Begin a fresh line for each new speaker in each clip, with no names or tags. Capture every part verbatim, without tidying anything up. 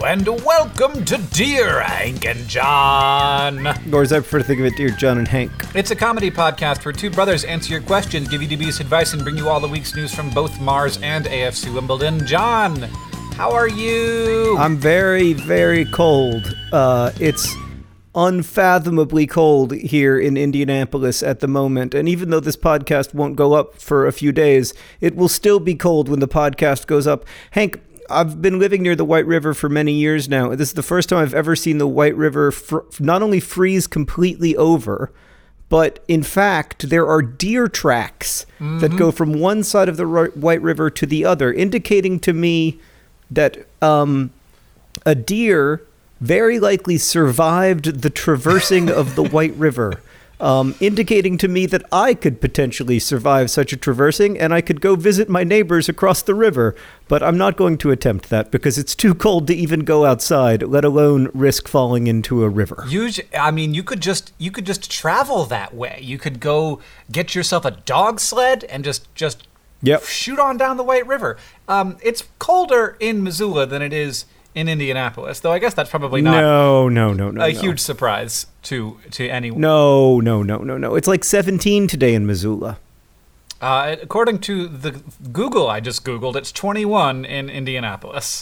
and welcome to Dear Hank and John.
Or as I prefer to think of it, Dear John and Hank.
It's a comedy podcast where two brothers answer your questions, give you dubious advice, and bring you all the week's news from both Mars and A F C Wimbledon. John, how are you?
I'm very, very cold. Uh, it's unfathomably cold here in Indianapolis at the moment, and even though this podcast won't go up for a few days, it will still be cold when the podcast goes up. Hank, I've been living near the White River for many years now. This is the first time I've ever seen the White River fr- not only freeze completely over, but in fact, there are deer tracks mm-hmm. that go from one side of the R- White River to the other, indicating to me that um, a deer very likely survived the traversing of the White River, um, indicating to me that I could potentially survive such a traversing and I could go visit my neighbors across the river. But I'm not going to attempt that because it's too cold to even go outside, let alone risk falling into a river.
Usually, I mean, you could just you could just travel that way. You could go get yourself a dog sled and just just
yep.
shoot on down the White River. Um, it's colder in Missoula than it is in Indianapolis, though I guess that's probably not
no, no, no, no,
a
no.
huge surprise to to anyone.
No, no, no, no, no. It's like seventeen today in Missoula.
Uh, according to the Google I just Googled, it's twenty-one in Indianapolis.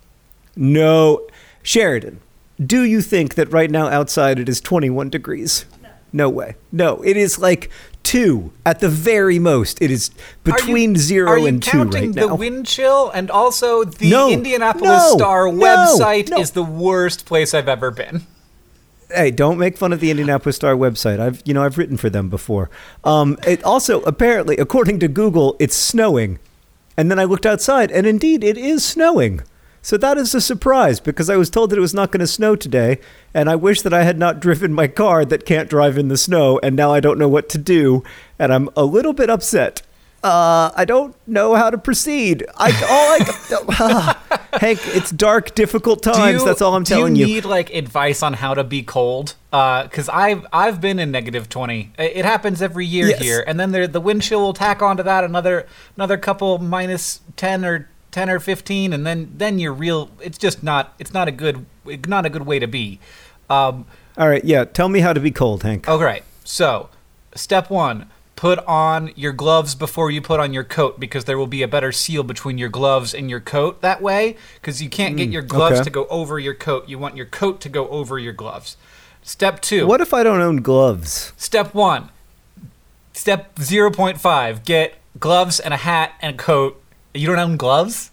No. Sheridan, do you think that right now outside it is twenty-one degrees? No. No way. No, it is like two at the very most. It is between
you,
zero and two right now.
Are you counting the wind chill? And also the
no,
Indianapolis
no,
Star
no,
website
no.
is the worst place I've ever been.
Hey, don't make fun of the Indianapolis Star website. I've, you know, I've written for them before. Um, it also, apparently, according to Google, it's snowing. And then I looked outside, and indeed, it is snowing. So that is a surprise, because I was told that it was not going to snow today, and I wish that I had not driven my car that can't drive in the snow, and now I don't know what to do, and I'm a little bit upset. Uh, I don't know how to proceed. I all I uh, Hank, it's dark, difficult times. You, that's all I'm telling you.
Do you need like advice on how to be cold? Because uh, I've I've been in negative twenty. It happens every year
yes.
here, and then there, the wind chill will tack onto that another another couple minus ten or ten or fifteen, and then then you're real. It's just not. It's not a good not a good way to be. Um,
all right, yeah. Tell me how to be cold, Hank.
Okay, right. So, step one. Put on your gloves before you put on your coat, because there will be a better seal between your gloves and your coat that way, because you can't get your gloves
okay.
to go over your coat. You want your coat to go over your gloves. Step two.
What if I don't own gloves?
Step one. Step zero point five. Get gloves and a hat and a coat. You don't own gloves?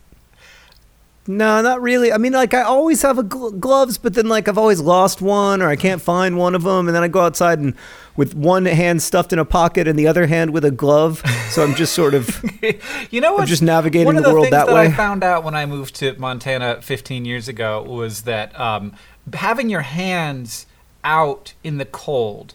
No, not really. I mean, like, I always have a gl- gloves, but then, like, I've always lost one, or I can't find one of them, and then I go outside and with one hand stuffed in a pocket and the other hand with a glove. So I'm just sort of,
you know,
I'm just navigating
one of
the,
the
world
things
that,
that
way.
I found out when I moved to Montana fifteen years ago was that um, having your hands out in the cold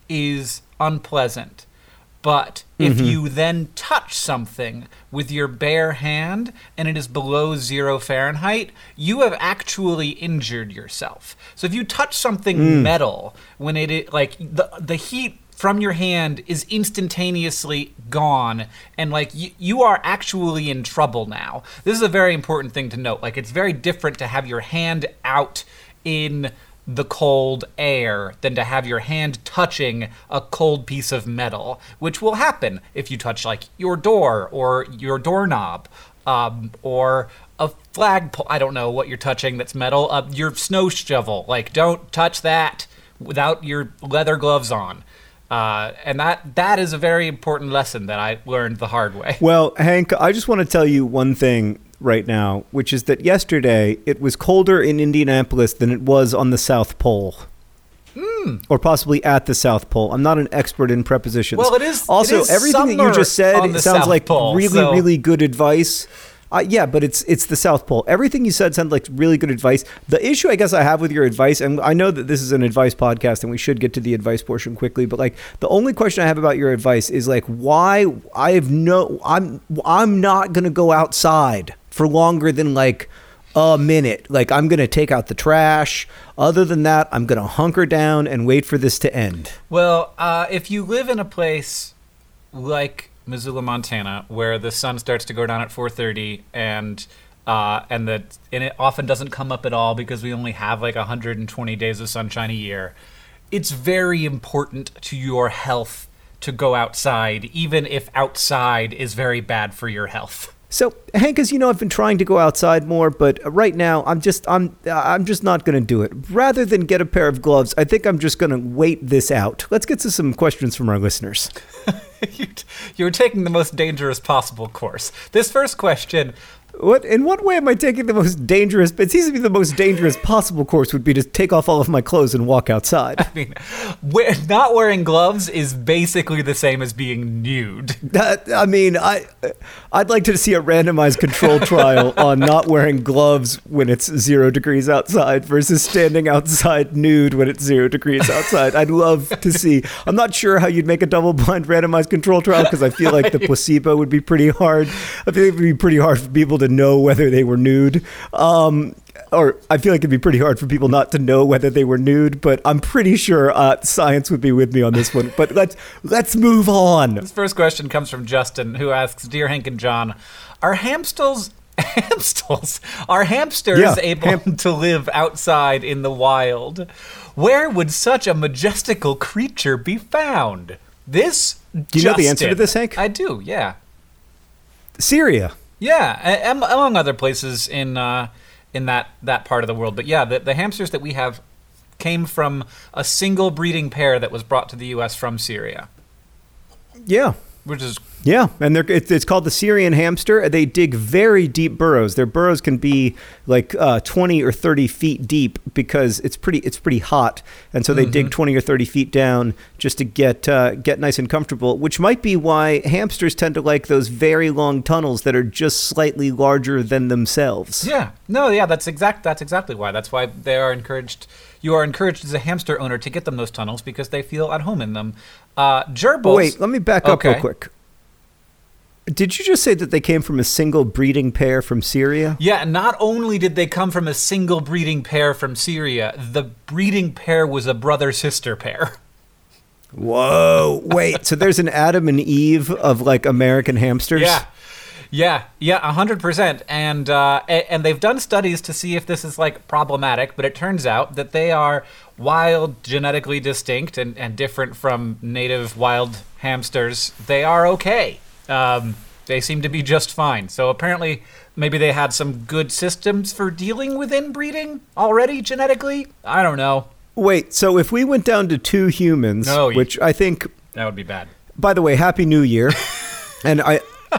is unpleasant. But if mm-hmm. you then touch something with your bare hand and it is below zero Fahrenheit, you have actually injured yourself. So if you touch something mm. metal, when it is, like the the heat from your hand is instantaneously gone, and like you, you are actually in trouble now. This is a very important thing to note. Like, it's very different to have your hand out in the cold air than to have your hand touching a cold piece of metal, which will happen if you touch like your door or your doorknob um, or a flagpole. I don't know what you're touching that's metal. Uh, your snow shovel. Like, don't touch that without your leather gloves on. Uh, and that that is a very important lesson that I learned the hard way.
Well, Hank, I just want to tell you one thing right now, which is that yesterday it was colder in Indianapolis than it was on the South Pole.
Mm.
Or possibly at the South Pole. I'm not an expert in prepositions.
Well, it is.
Also,
it is
everything that you just said
sounds
South like
Pole,
really,
so.
really good advice. Uh, yeah, but it's it's the South Pole. Everything you said sounded like really good advice. The issue I guess I have with your advice, and I know that this is an advice podcast and we should get to the advice portion quickly, but like the only question I have about your advice is like why I have no I'm I'm not going to go outside for longer than like a minute. Like, I'm going to take out the trash. Other than that, I'm going to hunker down and wait for this to end.
Well, uh, if you live in a place like Missoula, Montana, where the sun starts to go down at four thirty and uh, and that and it often doesn't come up at all because we only have like one hundred twenty days of sunshine a year. It's very important to your health to go outside, even if outside is very bad for your health.
So, Hank, as you know, I've been trying to go outside more, but right now I'm just I'm I'm just not going to do it. Rather than get a pair of gloves, I think I'm just going to wait this out. Let's get to some questions from our listeners.
You're taking the most dangerous possible course. This first question.
What? In what way am I taking the most dangerous? It seems to be the most dangerous possible course would be to take off all of my clothes and walk outside.
I mean, wear, not wearing gloves is basically the same as being nude.
That, I mean, I, I'd like to see a randomized control trial on not wearing gloves when it's zero degrees outside versus standing outside nude when it's zero degrees outside. I'd love to see. I'm not sure how you'd make a double-blind randomized control trial because I feel like the placebo would be pretty hard. I feel like it would be pretty hard for people to to know whether they were nude. Um, or I feel like it'd be pretty hard for people not to know whether they were nude, but I'm pretty sure uh, science would be with me on this one. But let's let's move on.
This first question comes from Justin, who asks, "Dear Hank and John, are hamsters hamsters are hamsters
yeah,
able ham- to live outside in the wild? Where would such a majestical creature be found?" This.
Do you
Justin,
know the answer to this, Hank?
I do. Yeah.
Syria. Yeah,
a- among other places in uh, in that, that part of the world. But yeah, the, the hamsters that we have came from a single breeding pair that was brought to the U S from Syria.
Yeah.
Which is...
Yeah, and they're, it's, it's called the Syrian hamster. They dig very deep burrows. Their burrows can be like uh, twenty or thirty feet deep because it's pretty it's pretty hot, and so they mm-hmm. dig twenty or thirty feet down just to get uh, get nice and comfortable. Which might be why hamsters tend to like those very long tunnels that are just slightly larger than themselves.
Yeah, no, yeah, that's exact. That's exactly why. That's why they are encouraged. You are encouraged as a hamster owner to get them those tunnels because they feel at home in them. Uh, gerbils.
Wait, let me back up okay. real quick. Did you just say that they came from a single breeding pair from Syria?
Yeah, not only did they come from a single breeding pair from Syria, the breeding pair was a brother-sister pair.
Whoa, wait, so there's an Adam and Eve of, like, American hamsters?
Yeah, yeah, yeah, one hundred percent. And, uh, and they've done studies to see if this is, like, problematic, but it turns out that they are wild, genetically distinct, and, and different from native wild hamsters. They are okay. Um, they seem to be just fine. So apparently maybe they had some good systems for dealing with inbreeding already genetically. I don't know.
Wait, so if we went down to two humans, no, which I think...
That would be bad.
By the way, Happy New Year. And I...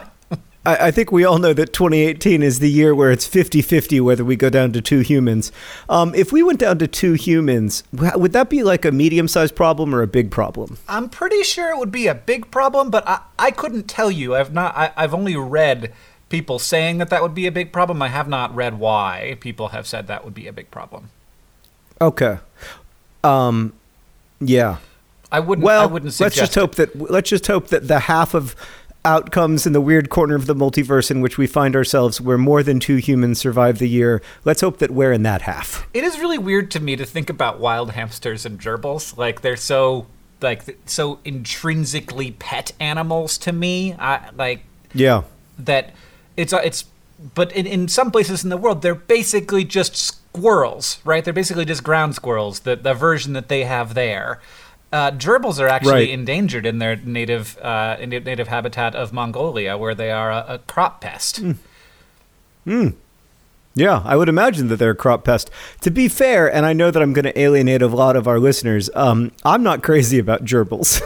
I think we all know that twenty eighteen is the year where it's fifty-fifty whether we go down to two humans. Um, if we went down to two humans, would that be like a medium-sized problem or a big problem?
I'm pretty sure it would be a big problem, but I, I couldn't tell you. I've not. I, I've only read people saying that that would be a big problem. I have not read why people have said that would be a big problem.
Okay. Um, yeah.
I wouldn't.
Well,
I wouldn't suggest
let's just hope
it.
that. Let's just hope that the half of outcomes in the weird corner of the multiverse in which we find ourselves where more than two humans survive the year, let's hope that we're in that half.
It is really weird to me to think about wild hamsters and gerbils. Like, they're so like so intrinsically pet animals to me. I like
yeah
that it's it's but in, in some places in the world they're basically just squirrels, right? They're basically just ground squirrels, the the version that they have there. Uh, gerbils are actually
right.
endangered in their native uh, in native habitat of Mongolia, where they are a, a crop pest.
Mm. Mm. Yeah, I would imagine that they're a crop pest. To be fair, and I know that I'm going to alienate a lot of our listeners, um, I'm not crazy about gerbils.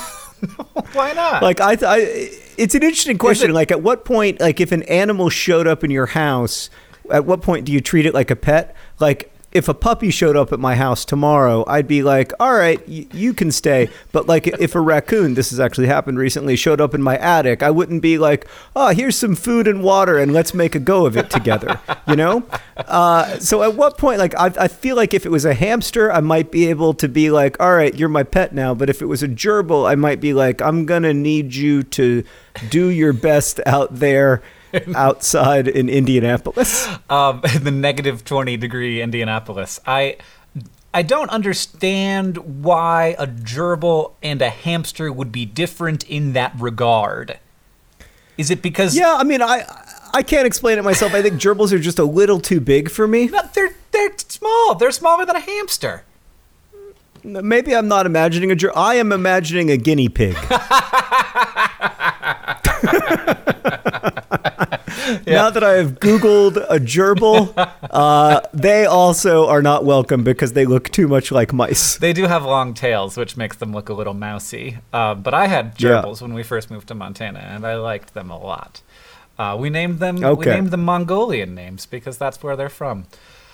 Why not?
Like I, I, it's an interesting question. It- like, at what point, like, if an animal showed up in your house, at what point do you treat it like a pet? Like, if a puppy showed up at my house tomorrow, I'd be like, all right, y- you can stay. But like if a raccoon, this has actually happened recently, showed up in my attic, I wouldn't be like, oh, here's some food and water and let's make a go of it together, you know? Uh, so at what point, like, I, I feel like if it was a hamster, I might be able to be like, all right, you're my pet now. But if it was a gerbil, I might be like, I'm going to need you to do your best out there outside in Indianapolis.
Um, the negative twenty degree Indianapolis. I I don't understand why a gerbil and a hamster would be different in that regard. Is it because...
Yeah, I mean, I I can't explain it myself. I think gerbils are just a little too big for me.
No, they're they're small. They're smaller than a hamster.
Maybe I'm not imagining a gerbil. I am imagining a guinea pig. Yeah. Now that I have Googled a gerbil, uh, they also are not welcome because they look too much like mice.
They do have long tails, which makes them look a little mousy. Uh, but I had gerbils yeah. when we first moved to Montana, and I liked them a lot. Uh, we named them. Okay. We named them Mongolian names because that's where they're from.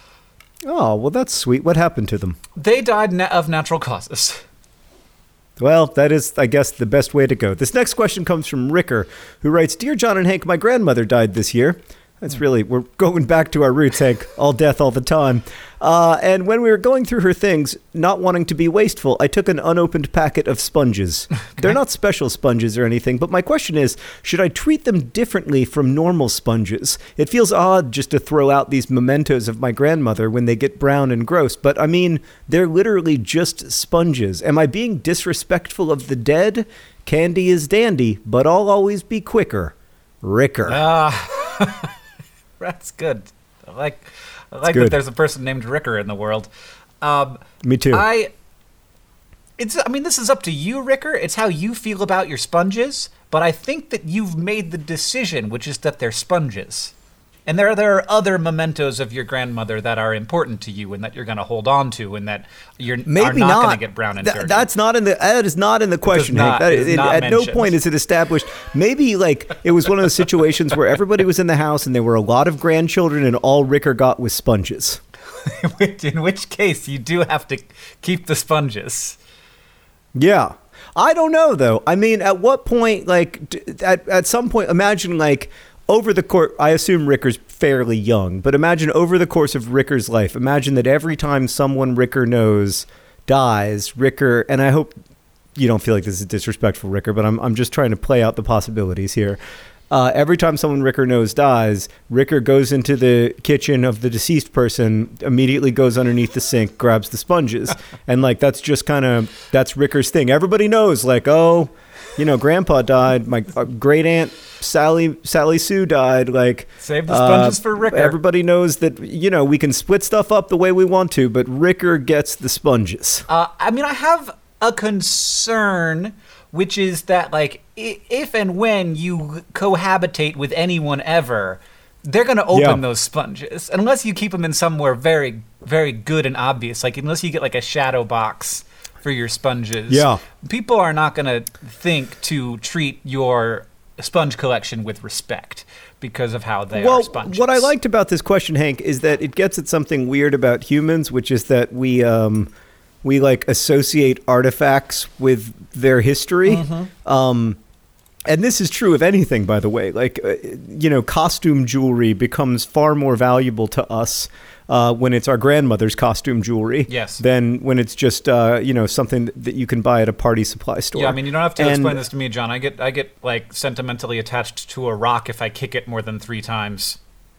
Oh, well, that's sweet. What happened to them?
They died na- of natural causes.
Well, that is, I guess, the best way to go. This next question comes from Ricker, who writes, Dear John and Hank, my grandmother died this year. That's really, we're going back to our roots, Hank. All death all the time. Uh, and when we were going through her things, not wanting to be wasteful, I took an unopened packet of sponges. Okay. They're not special sponges or anything, but my question is, should I treat them differently from normal sponges? It feels odd just to throw out these mementos of my grandmother when they get brown and gross, but I mean, they're literally just sponges. Am I being disrespectful of the dead? Candy is dandy, but I'll always be quicker. Ricker.
Ah. Uh. That's good. I like, I like that there's a person named Ricker in the world. Um,
Me too.
I, it's. I mean, this is up to you, Ricker. It's how you feel about your sponges. But I think that you've made the decision, which is that they're sponges. And there, there are other mementos of your grandmother that are important to you and that you're going to hold on to and that you're
Maybe
are not,
not.
going to get brown and
Th-
dirty.
That's not in the. That is not in the question,
not,
Hank. That,
it,
at
mentioned.
no point is it established. Maybe like it was one of those situations where everybody was in the house and there were a lot of grandchildren and all Ricker got was sponges.
In which case, you do have to keep the sponges.
Yeah. I don't know, though. I mean, at what point, like, at, at some point, imagine, like, over the course, I assume Ricker's fairly young, but imagine over the course of Ricker's life, imagine that every time someone Ricker knows dies, Ricker, and I hope you don't feel like this is disrespectful, Ricker, but I'm I'm just trying to play out the possibilities here. Uh, every time someone Ricker knows dies, Ricker goes into the kitchen of the deceased person, immediately goes underneath the sink, grabs the sponges. And, like, that's just kind of, that's Ricker's thing. Everybody knows, like, oh, you know, Grandpa died. My uh, great aunt Sally Sally Sue died. Like,
save the sponges uh, for Ricker.
Everybody knows that, you know, we can split stuff up the way we want to, but Ricker gets the sponges.
Uh, I mean, I have a concern, which is that, like, if and when you cohabitate with anyone ever, they're going to open yeah. those sponges. Unless you keep them in somewhere very, very good and obvious. Like, unless you get, like, a shadow box for your sponges.
Yeah.
People are not going to think to treat your sponge collection with respect because of how they
well,
are sponges.
What I liked about this question, Hank, is that it gets at something weird about humans, which is that we... um. We, like, associate artifacts with their history. Mm-hmm. Um, and this is true of anything, by the way. Like, uh, you know, costume jewelry becomes far more valuable to us uh, when it's our grandmother's costume jewelry
yes.
than when it's just, uh, you know, something that you can buy at a party supply store.
Yeah, I mean, you don't have to
and,
explain this to me, John. I get, I get, like, sentimentally attached to a rock if I kick it more than three times.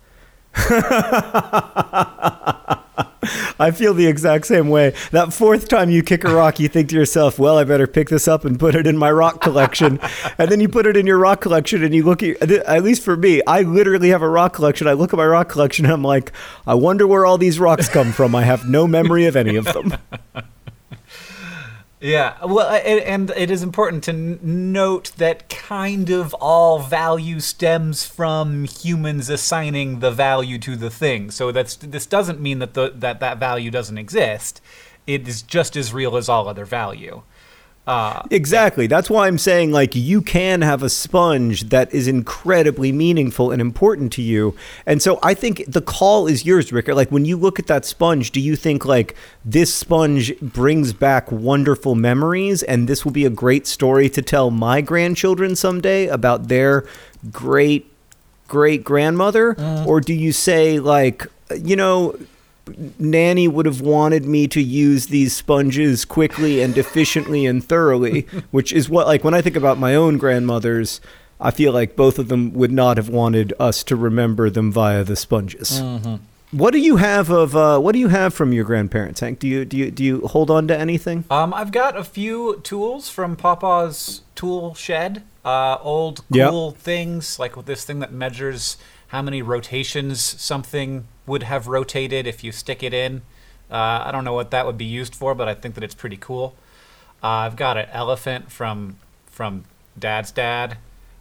I feel the exact same way. That fourth time you kick a rock, you think to yourself, well, I better pick this up and put it in my rock collection. And then you put it in your rock collection and you look at, at least for me, I literally have a rock collection. I look at my rock collection and I'm like, I wonder where all these rocks come from. I have no memory of any of them.
Yeah, well, and it is important to note that kind of all value stems from humans assigning the value to the thing. So that's this doesn't mean that the, that that value doesn't exist. It is just as real as all other value. Uh,
exactly. That's why I'm saying, like, you can have a sponge that is incredibly meaningful and important to you. And so I think the call is yours, Ricker. Like, when you look at that sponge, do you think, like, this sponge brings back wonderful memories and this will be a great story to tell my grandchildren someday about their great great grandmother? Mm. Or do you say, like, you know, Nanny would have wanted me to use these sponges quickly and efficiently and thoroughly, which is what, like, when I think about my own grandmothers, I feel like both of them would not have wanted us to remember them via the sponges. Mm-hmm. What do you have of uh, what do you have from your grandparents, Hank? Do you do you do you hold on to anything?
Um, I've got a few tools from Papa's tool shed, uh, old cool
yep.
things like with this thing that measures how many rotations something would have rotated if you stick it in. Uh, I don't know what that would be used for, but I think that it's pretty cool. Uh, I've got an elephant from from Dad's dad.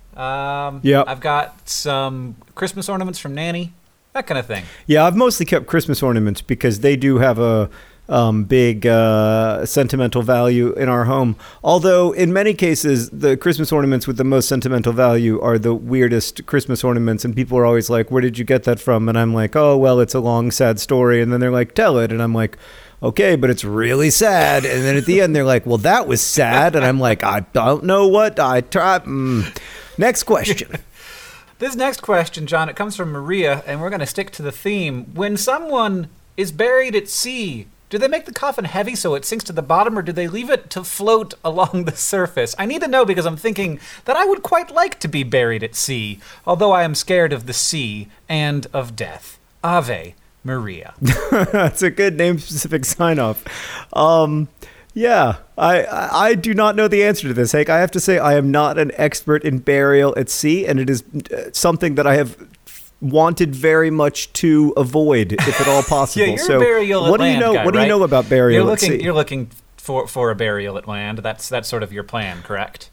Um,
yeah.
I've got some Christmas ornaments from Nanny, that kind of thing.
Yeah, I've mostly kept Christmas ornaments because they do have a um, big uh, sentimental value in our home. Although in many cases, the Christmas ornaments with the most sentimental value are the weirdest Christmas ornaments. And people are always like, where did you get that from? And I'm like, oh, well, it's a long, sad story. And then they're like, tell it. And I'm like, okay, but it's really sad. And then at the end, they're like, well, that was sad. And I'm like, I don't know what I tried. Mm. Next question.
This next question, John, it comes from Maria, and we're going to stick to the theme. When someone is buried at sea, do they make the coffin heavy so it sinks to the bottom, or do they leave it to float along the surface? I need to know because I'm thinking that I would quite like to be buried at sea, although I am scared of the sea and of death. Ave Maria.
That's a good name-specific sign-off. Um, yeah, I, I I do not know the answer to this, Hank. I have to say I am not an expert in burial at sea, and it is something that I have wanted very much to avoid, if at all possible.
Yeah, you're
so
a burial at
what do you
land
know?
guy,
what do
right?
you know about burial
you're
at
looking,
sea?
You're looking for for a burial at land. That's that's sort of your plan, correct?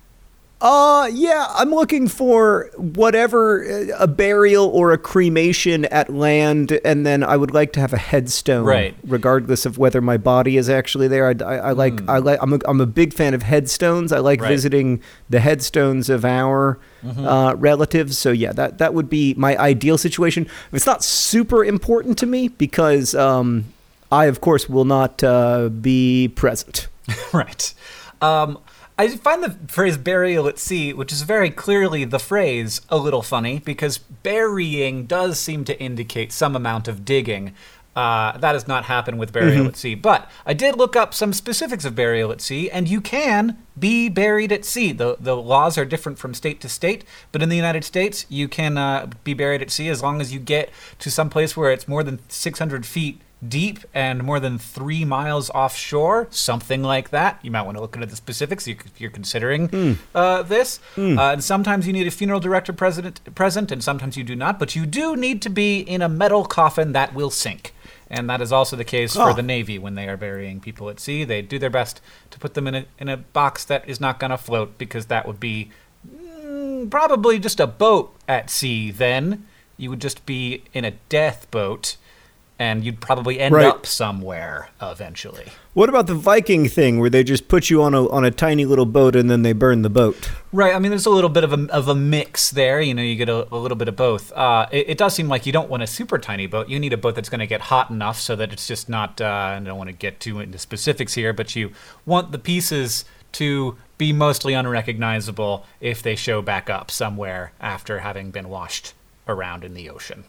Uh, yeah, I'm looking for whatever, uh, a burial or a cremation at land, and then I would like to have a headstone,
right?
Regardless of whether my body is actually there. I, I, I like, mm. I like, I'm a, I'm a big fan of headstones. I like right. visiting the headstones of our mm-hmm. uh, relatives. So yeah, that that would be my ideal situation. It's not super important to me because um, I, of course, will not uh, be present.
Right. Um. I find the phrase burial at sea, which is very clearly the phrase, a little funny, because burying does seem to indicate some amount of digging. Uh, that does not happen with burial mm-hmm. at sea. But I did look up some specifics of burial at sea, and you can be buried at sea. The the laws are different from state to state, but in the United States, you can uh, be buried at sea as long as you get to some place where it's more than six hundred feet deep and more than three miles offshore, something like that. You might want to look into the specifics if you're considering mm. uh, this. Mm. Uh, and sometimes you need a funeral director present, present, and sometimes you do not. But you do need to be in a metal coffin that will sink. And that is also the case oh. for the Navy when they are burying people at sea. They do their best to put them in a, in a box that is not going to float, because that would be mm, probably just a boat at sea then. You would just be in a death boat, and you'd probably end right. up somewhere eventually.
What about the Viking thing where they just put you on a on a tiny little boat and then they burn the boat?
Right. I mean, there's a little bit of a, of a mix there. You know, you get a, a little bit of both. Uh, it, it does seem like you don't want a super tiny boat. You need a boat that's going to get hot enough so that it's just not, uh, I don't want to get too into specifics here, but you want the pieces to be mostly unrecognizable if they show back up somewhere after having been washed around in the ocean.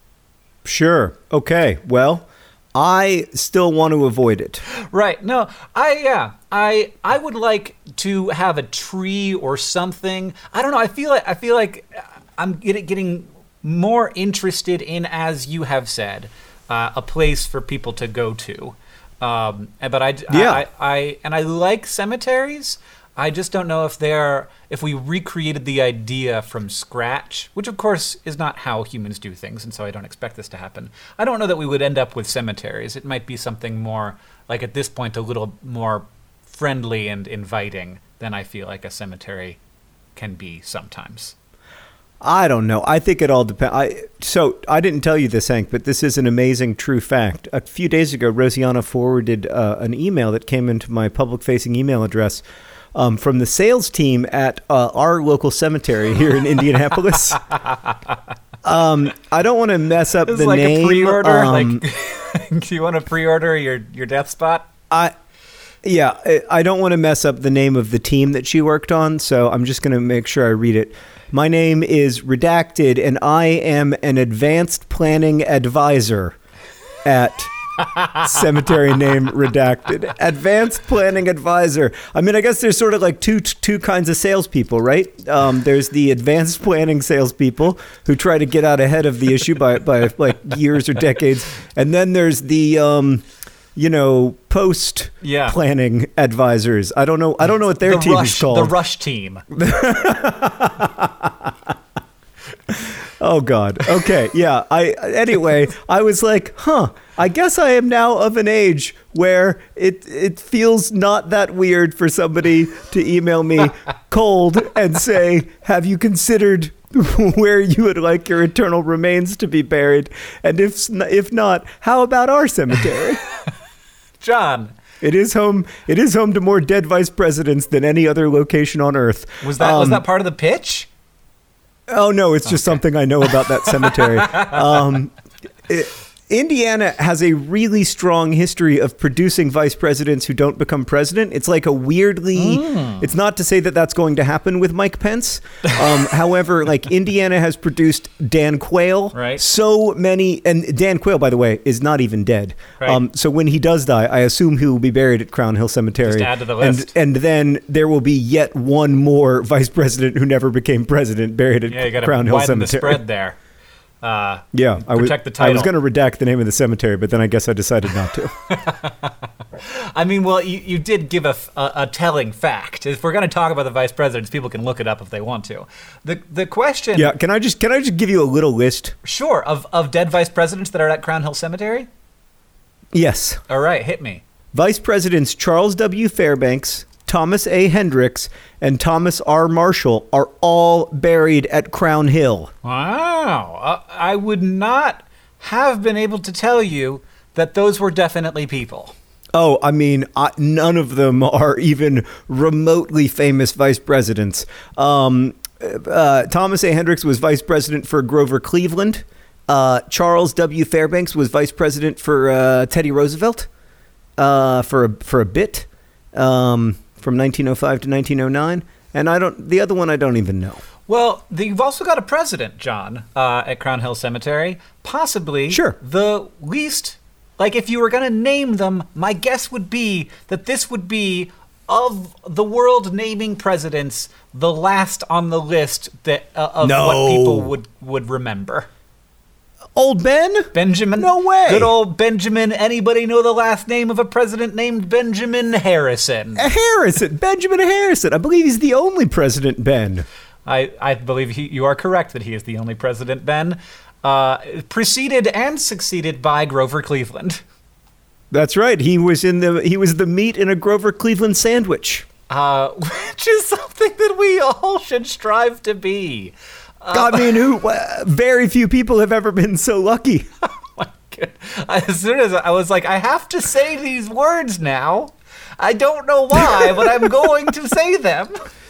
Sure. Okay. Well, I still want to avoid it.
Right. No, I, yeah, I, I would like to have a tree or something. I don't know. I feel like, I feel like I'm getting more interested in, as you have said, uh, a place for people to go to. Um, but I,
yeah.
I, I, and I like cemeteries. I just don't know if they're, if we recreated the idea from scratch, which of course is not how humans do things, and so I don't expect this to happen. I don't know that we would end up with cemeteries. It might be something more, like at this point, a little more friendly and inviting than I feel like a cemetery can be sometimes.
I don't know. I think it all depends. I So I didn't tell you this, Hank, but this is an amazing true fact. A few days ago, Rosianna forwarded uh, an email that came into my public-facing email address Um, from the sales team at uh, our local cemetery here in Indianapolis. um, I don't want to mess up
this
the
is like
name.
A pre-order.
Um,
like, do you want to pre-order your, your death spot?
I, yeah, I don't want to mess up the name of the team that she worked on, so I'm just going to make sure I read it. My name is Redacted, and I am an advanced planning advisor at cemetery name Redacted. Advanced planning advisor. I mean, I guess there's sort of like two two kinds of salespeople, right? Um, there's the advanced planning salespeople who try to get out ahead of the issue by by like years or decades, and then there's the um, you know, post
yeah.
planning advisors. I don't know. I don't know what their
the
team
rush,
is called.
The rush team.
Oh God. Okay. Yeah. I anyway, I was like, huh, I guess I am now of an age where it it feels not that weird for somebody to email me cold and say, have you considered where you would like your eternal remains to be buried? And if if not, how about our cemetery?
John.
It is home. It is home to more dead vice presidents than any other location on Earth.
Was that
um,
was that part of the pitch?
Oh no, it's just okay. Something I know about that cemetery. um, it, Indiana has a really strong history of producing vice presidents who don't become president. It's like a weirdly, mm. it's not to say that that's going to happen with Mike Pence. Um, however, like Indiana has produced Dan Quayle.
Right.
So many, and Dan Quayle, by the way, is not even dead.
Right.
Um, so when he does die, I assume he will be buried at Crown Hill Cemetery.
Just add to the list.
And, and then there will be yet one more vice president who never became president buried at
yeah, you gotta
Crown Hill
widen
Cemetery.
The spread there. Uh,
yeah, I was,
protect the title.
I was going to redact the name of the cemetery, but then I guess I decided not to.
I mean, well, you, you did give a, a, a telling fact. If we're going to talk about the vice presidents, people can look it up if they want to. The the question...
Yeah, can I just can I just give you a little list?
Sure, of, of dead vice presidents that are at Crown Hill Cemetery?
Yes.
All right, hit me.
Vice Presidents Charles W. Fairbanks, Thomas A. Hendricks, and Thomas R. Marshall are all buried at Crown Hill.
Wow. Uh, I would not have been able to tell you that those were definitely people.
Oh, I mean, uh, none of them are even remotely famous vice presidents. Um, uh, Thomas A. Hendricks was vice president for Grover Cleveland. Uh, Charles W. Fairbanks was vice president for uh, Teddy Roosevelt uh, for, a, for a bit. Um... From nineteen oh five to nineteen oh nine, and I don't. The other one I don't even know.
Well, you've also got a president, John, uh, at Crown Hill Cemetery. Possibly,
sure.
The least, like if you were going to name them, my guess would be that this would be of the world naming presidents, the last on the list that uh, of
no.
what people would would remember.
Old Ben?
Benjamin?
No way.
Good old Benjamin. Anybody know the last name of a president named Benjamin Harrison?
Harrison. Benjamin Harrison. I believe he's the only President Ben.
I, I believe he, you are correct that he is the only President Ben. Uh, preceded and succeeded by Grover Cleveland.
That's right. He was in the he was the meat in a Grover Cleveland sandwich.
Uh, which is something that we all should strive to be.
Uh, I mean, who? Very few people have ever been so lucky.
Oh my God. As soon as I was like, I have to say these words now. I don't know why, but I'm going to say them.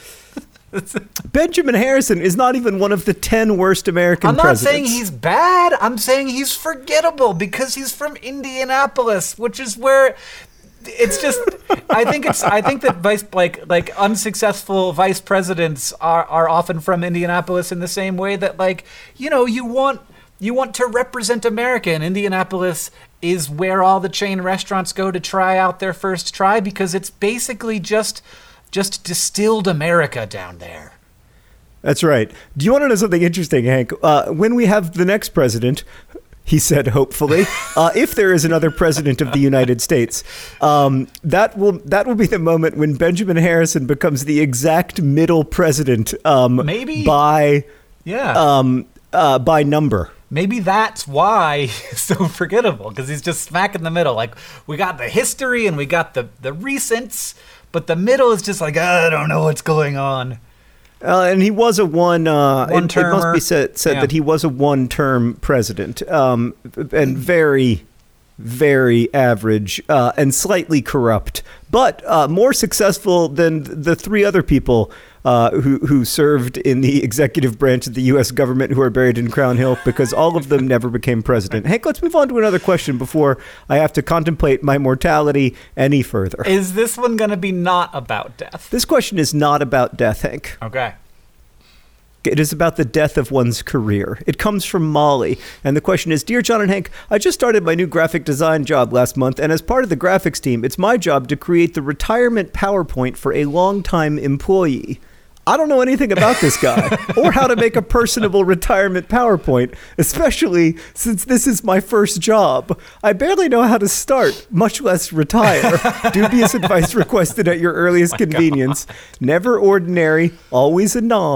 Benjamin Harrison is not even one of the ten worst American
I'm not
presidents.
saying he's bad. I'm saying he's forgettable because he's from Indianapolis, which is where... It's just, I think it's, I think that vice, like, like unsuccessful vice presidents are, are often from Indianapolis in the same way that, like, you know, you want, you want to represent America, and Indianapolis is where all the chain restaurants go to try out their first try because it's basically just, just distilled America down there.
That's right. Do you want to know something interesting, Hank? Uh, when we have the next president, he said, hopefully, uh, if there is another president of the United States, um, that will that will be the moment when Benjamin Harrison becomes the exact middle president. Um,
Maybe
by
yeah
um, uh, by number.
Maybe that's why he's so forgettable because he's just smack in the middle. Like we got the history and we got the the recents, but the middle is just like I don't know what's going on.
Uh, and he was a one. Uh,
one
it, it must be said, said
yeah.
that he was a one-term president, um, and very, very average uh, and slightly corrupt, but uh, more successful than the three other people uh, who who served in the executive branch of the U S government who are buried in Crown Hill, because all of them never became president. Hank, let's move on to another question before I have to contemplate my mortality any further.
Is this one going to be not about death?
This question is not about death, Hank.
Okay.
It is about the death of one's career. It comes from Molly. And the question is, Dear John and Hank, I just started my new graphic design job last month, and as part of the graphics team, it's my job to create the retirement PowerPoint for a longtime employee. I don't know anything about this guy or how to make a personable retirement PowerPoint, especially since this is my first job. I barely know how to start, much less retire. Dubious advice requested at your earliest oh convenience. God. Never ordinary, always a nom.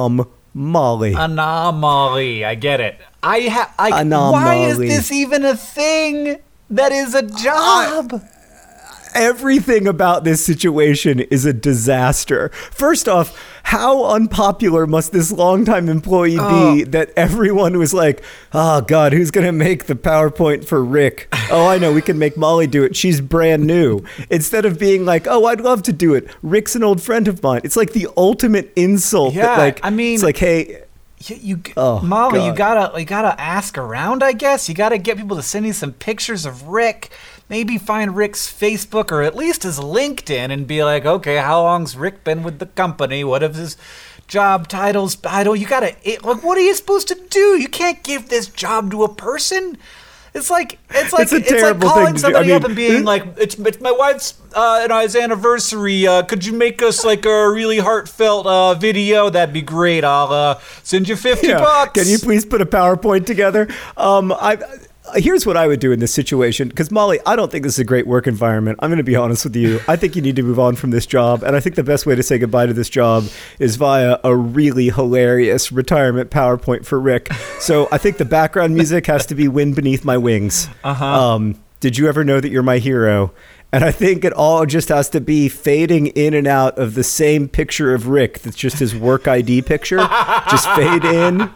Molly.
Anomaly. I get it. I ha- I,
Anomaly.
Why is this even a thing that is a job?
Uh, Everything about this situation is a disaster. First off, how unpopular must this longtime employee
Oh.
be that everyone was like, oh, God, who's going to make the PowerPoint for Rick? Oh, I know, we can make Molly do it. She's brand new. Instead of being like, oh, I'd love to do it. Rick's an old friend of mine. It's like the ultimate insult.
Yeah,
that, like,
I mean-
it's like, hey...
You, you
Oh,
Molly, you
God.
gotta you gotta ask around, I guess. You gotta get people to send you some pictures of Rick. Maybe find Rick's Facebook or at least his LinkedIn and be like, okay, how long's Rick been with the company? What if his job titles? I don't. You gotta. It, like, what are you supposed to do? You can't give this job to a person. It's like it's like
It's a
like
terrible
calling
thing to do.
somebody
I
up
mean,
and being like, "It's it's my wife's uh, and I's anniversary. Uh, could you make us like a really heartfelt uh, video? That'd be great. I'll uh, send you fifty
Yeah.
bucks."
Can you please put a PowerPoint together? Um, I. Here's what I would do in this situation, because Molly, I don't think this is a great work environment. I'm going to be honest with you. I think you need to move on from this job, and I think the best way to say goodbye to this job is via a really hilarious retirement PowerPoint for Rick. So I think the background music has to be "Wind Beneath My Wings."
Uh-huh.
Um, did you ever know that you're my hero? And I think it all just has to be fading in and out of the same picture of Rick that's just his work I D picture. Just fade in.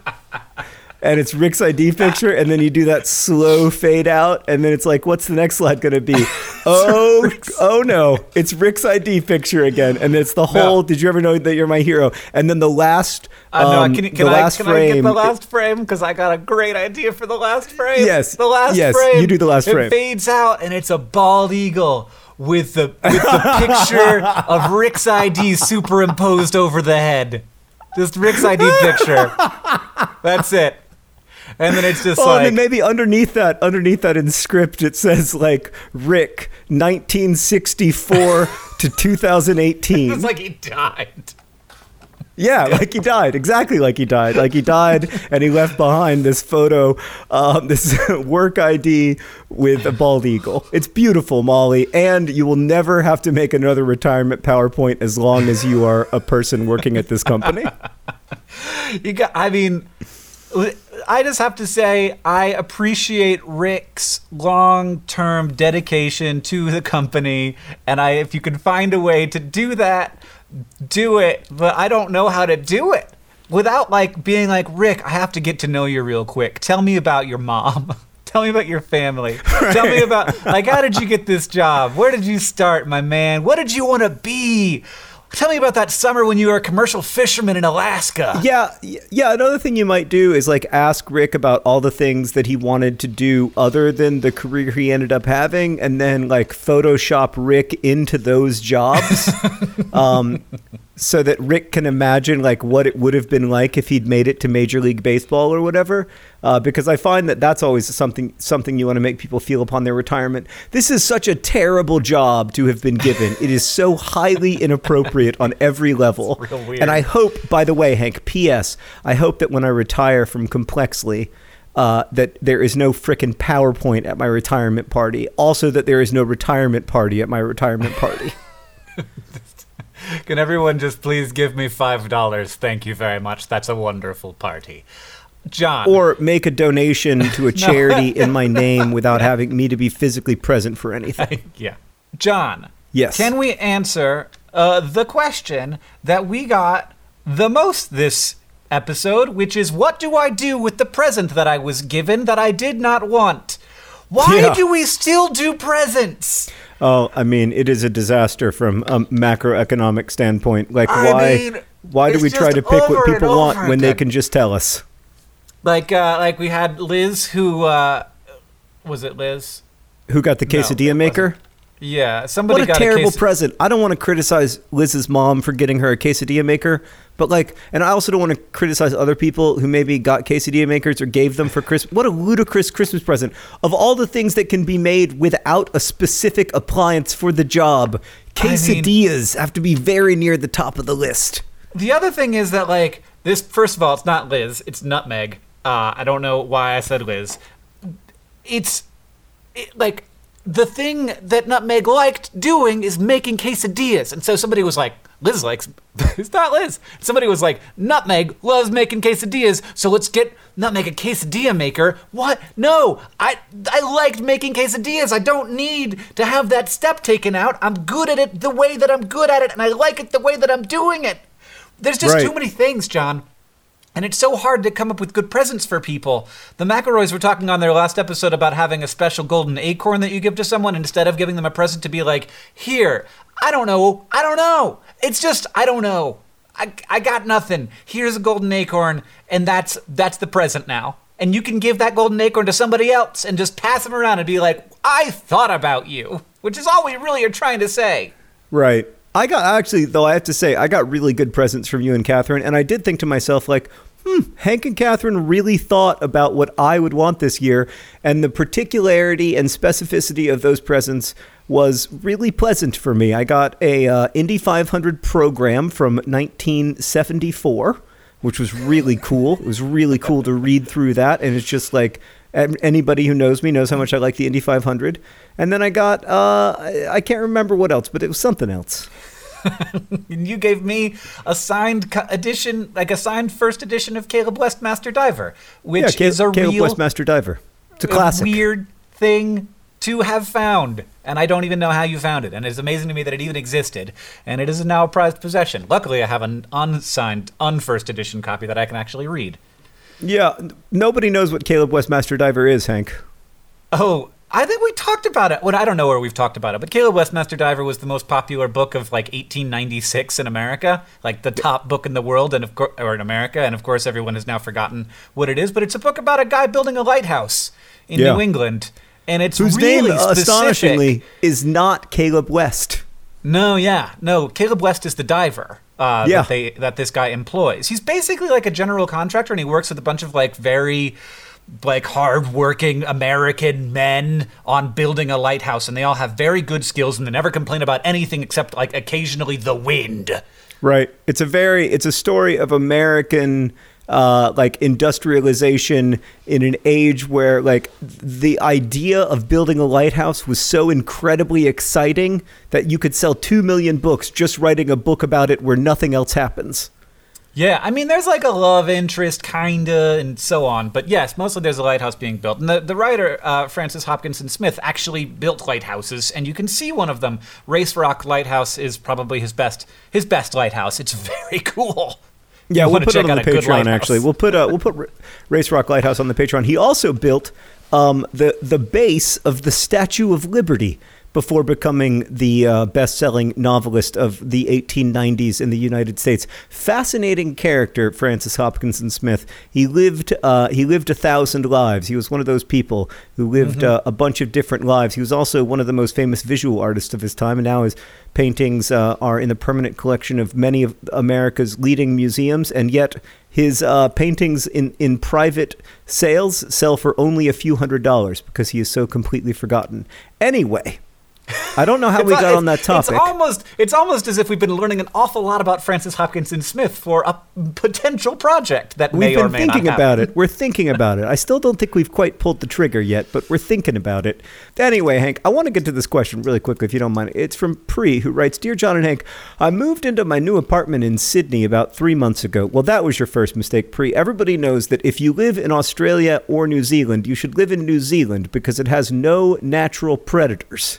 And it's Rick's I D picture, and then you do that slow fade out, and then it's like, what's the next slide going to be? Oh, oh no, it's Rick's I D picture again, and it's the whole.
No.
Did you ever know that you're my hero? And then the last,
Uh, no,
um,
can, can,
the
I,
last
can
frame.
I get the last frame? Because I got a great idea for the last frame.
Yes,
the last
yes,
frame.
you do the last
it
frame.
It fades out, and it's a bald eagle with the with the picture of Rick's I D superimposed over the head. Just Rick's I D picture. That's it. And then it's just
Oh,
like,
and then maybe underneath that, underneath that in script, it says like Rick, nineteen sixty-four to two thousand eighteen.
it's like he died.
Yeah, like he died. Exactly like he died. Like he died and he left behind this photo, um, this work I D with a bald eagle. It's beautiful, Molly. And you will never have to make another retirement PowerPoint as long as you are a person working at this company.
You got. I mean, I just have to say I appreciate Rick's long-term dedication to the company, and I, if you can find a way to do that, do it. But I don't know how to do it without like being like, Rick, I have to get to know you real quick. Tell me about your mom. Tell me about your family. Right. Tell me about like how did you get this job? Where did you start, my man? What did you want to be? Tell me about that summer when you were a commercial fisherman in Alaska.
Yeah, yeah. Another thing you might do is like ask Rick about all the things that he wanted to do other than the career he ended up having, and then like Photoshop Rick into those jobs, um, so that Rick can imagine like what it would have been like if he'd made it to Major League Baseball or whatever. Uh, because I find that that's always something something you want to make people feel upon their retirement. This is such a terrible job to have been given. It is so highly inappropriate on every level.
It's real weird.
And I hope, by the way, Hank, P S, I hope that when I retire from Complexly, uh, that there is no frickin' PowerPoint at my retirement party. Also that there is no retirement party at my retirement party.
Can everyone just please give me five dollars? Thank you very much. That's a wonderful party. John.
Or make a donation to a charity in my name without having me to be physically present for anything.
Yeah. John.
Yes.
Can we answer uh, the question that we got the most this episode, which is, what do I do with the present that I was given that I did not want? Why
Yeah.
do we still do presents?
Oh, I mean, it is a disaster from a macroeconomic standpoint. Like,
I
why
mean,
why do
it's
we try
just
to pick
over
what
and
people want
over
when they
again.
can just tell us?
Like, uh, like we had Liz, who uh, was it Liz?
Who got the
No,
quesadilla
it
maker?
Yeah, somebody
What a
got
terrible
a case.
present. I don't want to criticize Liz's mom for getting her a quesadilla maker, but like, and I also don't want to criticize other people who maybe got quesadilla makers or gave them for Christmas. What a ludicrous Christmas present. Of all the things that can be made without a specific appliance for the job,
I mean-
quesadillas have to be very near the top of the list.
The other thing is that, like, this, first of all, it's not Liz, it's Nutmeg. Uh, I don't know why I said Liz. It's, it, like, the thing that Nutmeg liked doing is making quesadillas. And so somebody was like, Liz likes, it's not Liz. Somebody was like, Nutmeg loves making quesadillas, so let's get Nutmeg a quesadilla maker. What? No, I I liked making quesadillas. I don't need to have that step taken out. I'm good at it the way that I'm good at it, and I like it the way that I'm doing it. There's just
Right.
too many things, John. And it's so hard to come up with good presents for people. The McElroys were talking on their last episode about having a special golden acorn that you give to someone instead of giving them a present to be like, here, I don't know, I don't know. It's just, I don't know. I, I got nothing. Here's a golden acorn, and that's that's the present now. And you can give that golden acorn to somebody else and just pass them around and be like, I thought about you, which is all we really are trying to say.
Right. I got, actually, though, I have to say, I got really good presents from you and Catherine, and I did think to myself, like, hmm, Hank and Catherine really thought about what I would want this year, and the particularity and specificity of those presents was really pleasant for me. I got a uh, Indy five hundred program from nineteen seventy-four, which was really cool. It was really cool to read through that, and it's just like, anybody who knows me knows how much I like the Indy five hundred. And then I got, uh, I can't remember what else, but it was something else.
And you gave me a signed co- edition, like a signed first edition of Caleb West Master Diver, which
yeah, Caleb,
is a
Caleb
real
West Master Diver. It's a
a
classic.
weird thing to have found. And I don't even know how you found it. And it's amazing to me that it even existed. And it is now a prized possession. Luckily, I have an unsigned, unfirst edition copy that I can actually read.
Yeah, n- nobody knows what Caleb West Master Diver is, Hank.
Oh, I think we talked about it. Well, I don't know where we've talked about it, but Caleb West Master Diver was the most popular book of like eighteen ninety-six in America, like the top book in the world, and of course, or in America, and of course, everyone has now forgotten what it is. But it's a book about a guy building a lighthouse in
Yeah.
New England, and it's
Whose
really
name, uh,
specific.
astonishingly, is not Caleb West.
No, yeah, no. Caleb West is the diver uh,
Yeah.
that they that this guy employs. He's basically like a general contractor, and he works with a bunch of like very like hard-working American men on building a lighthouse, and they all have very good skills, and they never complain about anything except like occasionally the wind.
Right. It's a very, it's a story of American, uh, like industrialization in an age where like the idea of building a lighthouse was so incredibly exciting that you could sell two million books just writing a book about it where nothing else happens.
Yeah, I mean, there's like a love interest, kinda, and so on. But yes, mostly there's a lighthouse being built. And the, the writer, uh, Francis Hopkinson Smith, actually built lighthouses, and you can see one of them. Race Rock Lighthouse is probably his best his best lighthouse. It's very cool.
Yeah,
You
we'll
wanna
put it
check
on
out
the
a good
Patreon.
lighthouse.
Actually, we'll put uh, we'll put R- Race Rock Lighthouse on the Patreon. He also built um, the the base of the Statue of Liberty before becoming the uh, best-selling novelist of the eighteen nineties in the United States. Fascinating character, Francis Hopkinson Smith. He lived uh, he lived a thousand lives. He was one of those people who lived
Mm-hmm.
uh, a bunch of different lives. He was also one of the most famous visual artists of his time, and now his paintings uh, are in the permanent collection of many of America's leading museums, and yet his uh, paintings in, in private sales sell for only a few hundred dollars because he is so completely forgotten. Anyway, I don't know how we
It's-
got
it's-
on that topic.
It's almost, it's almost as if we've been learning an awful lot about Francis Hopkinson Smith for a potential project that may
We've
or
been
may
thinking
not
about
happen.
it. We're thinking about it. I still don't think we've quite pulled the trigger yet, but we're thinking about it. Anyway, Hank, I want to get to this question really quickly, if you don't mind. It's from Pre, who writes, Dear John and Hank, I moved into my new apartment in Sydney about three months ago. Well, that was your first mistake, Pre. Everybody knows that if you live in Australia or New Zealand, you should live in New Zealand because it has no natural predators.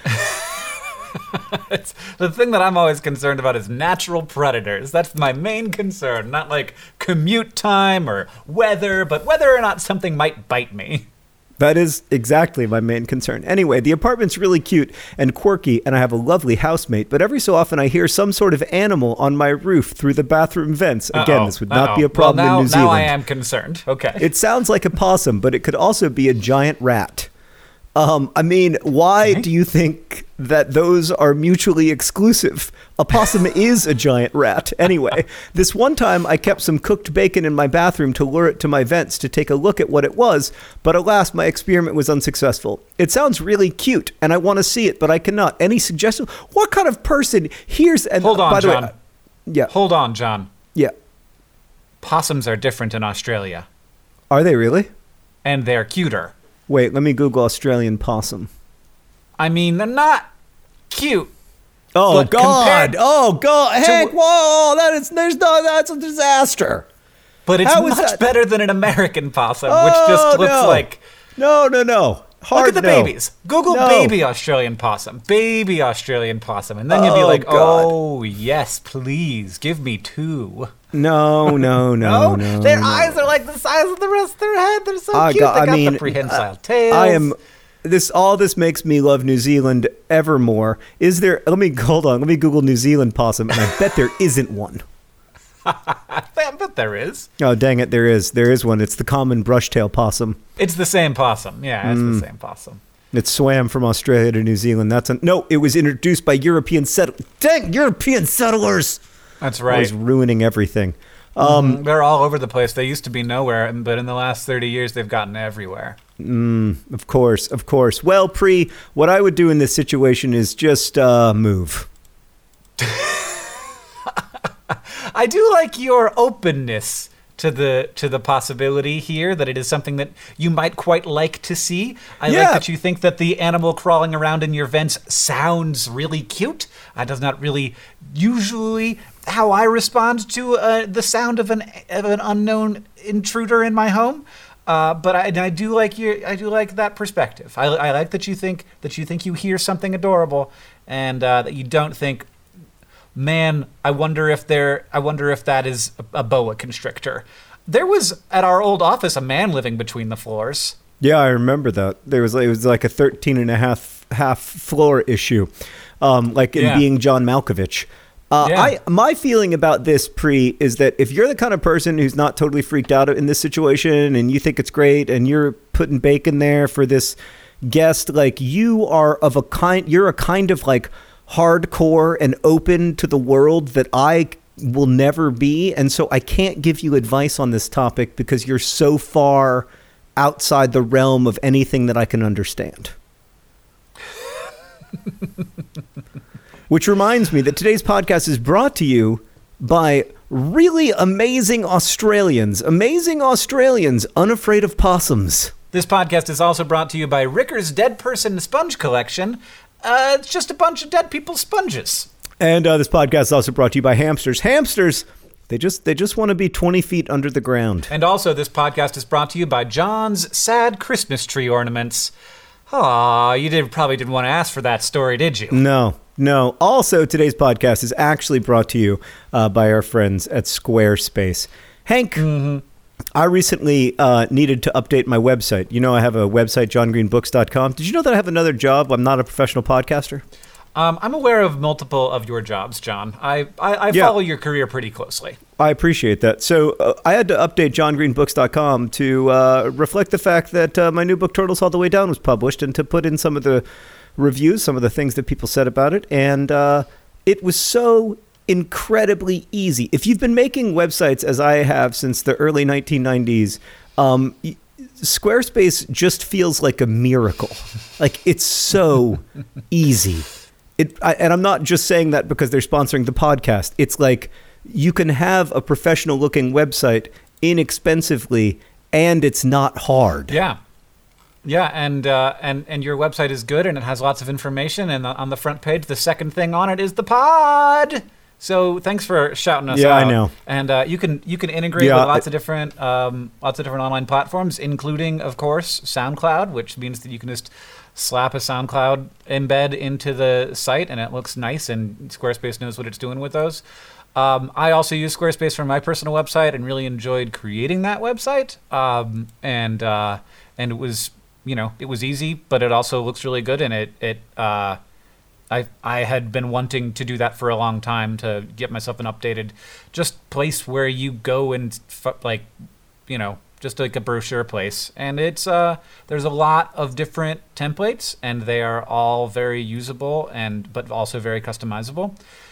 It's, the thing that I'm always concerned about is natural predators. That's my main concern, not like commute time or weather, but whether or not something might bite me.
That is exactly my main concern. Anyway, the apartment's really cute and quirky, and I have a lovely housemate, but every so often I hear some sort of animal on my roof through the bathroom vents. Again,
Uh-oh,
this would not
uh-oh.
be a problem
well, now,
in New Zealand.
Now I am concerned. Okay.
It sounds like a possum, but it could also be a giant rat. Um, I mean, why
Okay.
do you think that those are mutually exclusive? A possum is a giant rat. Anyway, this one time I kept some cooked bacon in my bathroom to lure it to my vents to take a look at what it was, but alas, my experiment was unsuccessful. It sounds really cute, and I want to see it, but I cannot. Any suggestions? What kind of person here's... And,
Hold on,
by the
John.
Way, yeah,
Hold on, John.
yeah.
Possums are different in Australia,
Are they really?
and they're cuter.
Wait, let me Google Australian possum.
I mean, they're not cute,
Oh
But
God!
compared
Oh God! Hank,
to-
whoa! That is there's no that's a disaster.
But it's
How is
much
that-
better than an American possum,
Oh,
which just looks
no.
like.
No, no, no. Hard
Look at the
no.
babies. Google
No.
baby Australian possum. Baby Australian possum. And then you'll be
Oh,
like,
God.
oh, yes, please, give me two.
No, no, no, no.
Their
no.
eyes are like the size of the rest of their head. They're so
I
cute.
got-
they
I
got
mean,
the prehensile
uh,
tails.
I am. This all this makes me love New Zealand ever more. Is there? Let me hold on. Let me Google New Zealand possum, and I bet there isn't one.
I bet there is.
Oh dang it! There is. There is one. It's the common brush-tail possum.
It's the same possum. Yeah, it's
Mm.
the same possum.
It swam from Australia to New Zealand. That's a no. It was introduced by European settlers. Dang European settlers!
That's
Always
right.
ruining everything. Um,
Mm, They're all over the place. They used to be nowhere, but in the last thirty years, they've gotten everywhere.
Of course, of course. Well, Pre, what I would do in this situation is just uh, move.
I do like your openness to the to the possibility here that it is something that you might quite like to see. I
Yeah.
like that you think that the animal crawling around in your vents sounds really cute. That does not really usually how I respond to uh, the sound of an of an unknown intruder in my home. Uh, but I, and I do like your I do like that perspective. I, I like that you think that you think you hear something adorable, and uh, that you don't think, man, I wonder if there. I wonder if that is a, a boa constrictor. There was at our old office a man living between the floors.
Yeah, I remember that. There was it was like a thirteen and a half half floor issue, um, like in
Yeah.
Being John Malkovich. Uh,
Yeah.
I my feeling about this, Pre, is that if you're the kind of person who's not totally freaked out in this situation and you think it's great and you're putting bacon there for this guest, like you are of a kind, you're a kind of like hardcore and open to the world that I will never be, and so I can't give you advice on this topic because you're so far outside the realm of anything that I can understand. Which reminds me that today's podcast is brought to you by really amazing Australians. Amazing Australians, unafraid of possums.
This podcast is also brought to you by Ricker's Dead Person Sponge Collection. Uh, it's just a bunch of dead people's sponges.
And uh, this podcast is also brought to you by hamsters. Hamsters, they just they just want to be twenty feet under the ground.
And also, this podcast is brought to you by John's Sad Christmas Tree Ornaments. Aw, you did probably didn't want to ask for that story, did you?
No, no. Also, today's podcast is actually brought to you uh, by our friends at Squarespace. Hank,
Mm-hmm.
I recently uh, needed to update my website. You know, I have a website, john green books dot com. Did you know that I have another job? I'm not a professional podcaster.
Um, I'm aware of multiple of your jobs, John. I, I, I
Yeah.
follow your career pretty closely.
I appreciate that. So uh, I had to update john green books dot com to uh, reflect the fact that uh, my new book, Turtles All the Way Down, was published, and to put in some of the reviews, some of the things that people said about it. And uh, it was so incredibly easy. If you've been making websites, as I have since the early nineteen nineties, um, y- Squarespace just feels like a miracle. Like, it's so easy. It, I, and I'm not just saying that because they're sponsoring the podcast. It's like you can have a professional looking website inexpensively and it's not hard.
Yeah. Yeah, and uh, and and your website is good, and it has lots of information. And on the front page, the second thing on it is the pod. So thanks for shouting us
Yeah,
out.
I know.
And uh, you can you can integrate
Yeah,
with lots
I-
of different um, lots of different online platforms, including, of course, SoundCloud, which means that you can just slap a SoundCloud embed into the site, and it looks nice. And Squarespace knows what it's doing with those. Um, I also use Squarespace for my personal website, and really enjoyed creating that website. Um, and uh, and it was. You know, it was easy, but it also looks really good, and it it uh, I I had been wanting to do that for a long time, to get myself an updated, just place where you go and f- like, you know, just like a brochure place. And it's uh there's a lot of different templates, and they are all very usable and but also very customizable.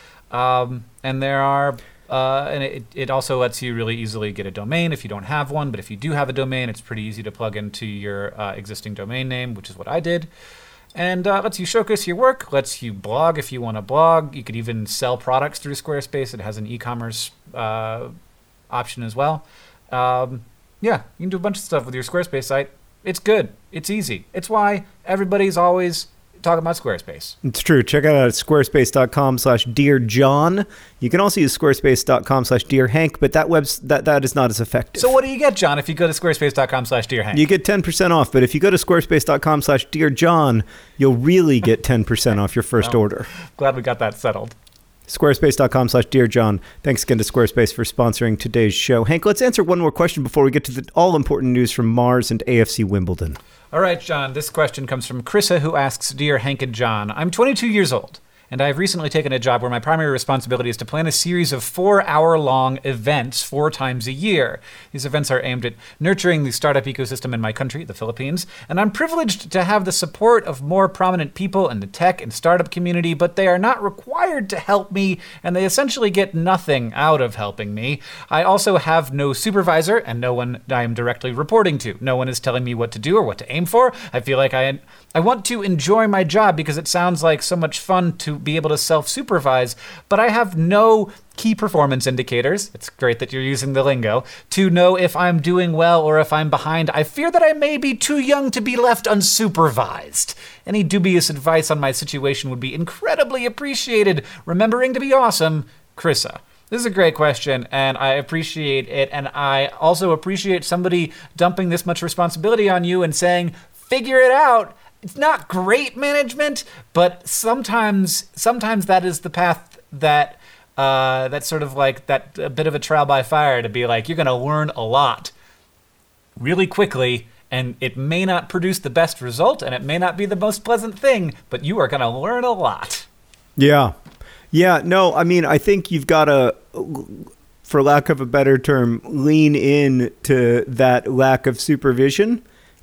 Um, and there are. Uh, and it, it also lets you really easily get a domain if you don't have one. But if you do have a domain, it's pretty easy to plug into your uh, existing domain name, which is what I did. And uh, lets you showcase your work, lets you blog if you want to blog. You could even sell products through Squarespace. It has an e-commerce uh, option as well. Um, yeah, you can do a bunch of stuff with your Squarespace site. It's good. It's easy. It's why everybody's always talking about Squarespace.
It's true. Check it out at squarespace.com slash Dear John. You can also use squarespace.com slash Dear Hank, but that webs that, that is not as effective.
So what do you get, John, if you go to squarespace.com slash Dear Hank?
You get ten percent off, but if you go to squarespace.com slash Dear John, you'll really get ten percent off your first
well,
order.
Glad we got that settled.
Squarespace.com slash Dear John. Thanks again to Squarespace for sponsoring today's show. Hank, let's answer one more question before we get to the all-important news from Mars and A F C Wimbledon.
All right, John, this question comes from Chrissa, who asks, Dear Hank and John, I'm twenty-two years old, and I have recently taken a job where my primary responsibility is to plan a series of four-hour-long events four times a year. These events are aimed at nurturing the startup ecosystem in my country, the Philippines, and I'm privileged to have the support of more prominent people in the tech and startup community, but they are not required to help me, and they essentially get nothing out of helping me. I also have no supervisor and no one I am directly reporting to. No one is telling me what to do or what to aim for. I feel like I I want to enjoy my job because it sounds like so much fun to be able to self-supervise, but I have no key performance indicators, it's great that you're using the lingo, to know if I'm doing well or if I'm behind. I fear that I may be too young to be left unsupervised. Any dubious advice on my situation would be incredibly appreciated. Remembering to be awesome, Chrissa. This is a great question, and I appreciate it, and I also appreciate somebody dumping this much responsibility on you and saying, figure it out. It's not great management, but sometimes sometimes that is the path that uh, that's sort of like that a bit of a trial by fire to be like, you're going to learn a lot really quickly, and it may not produce the best result, and it may not be the most pleasant thing, but you are going to learn a lot.
Yeah. Yeah, no, I mean, I think you've got to, for lack of a better term, lean in to that lack of supervision.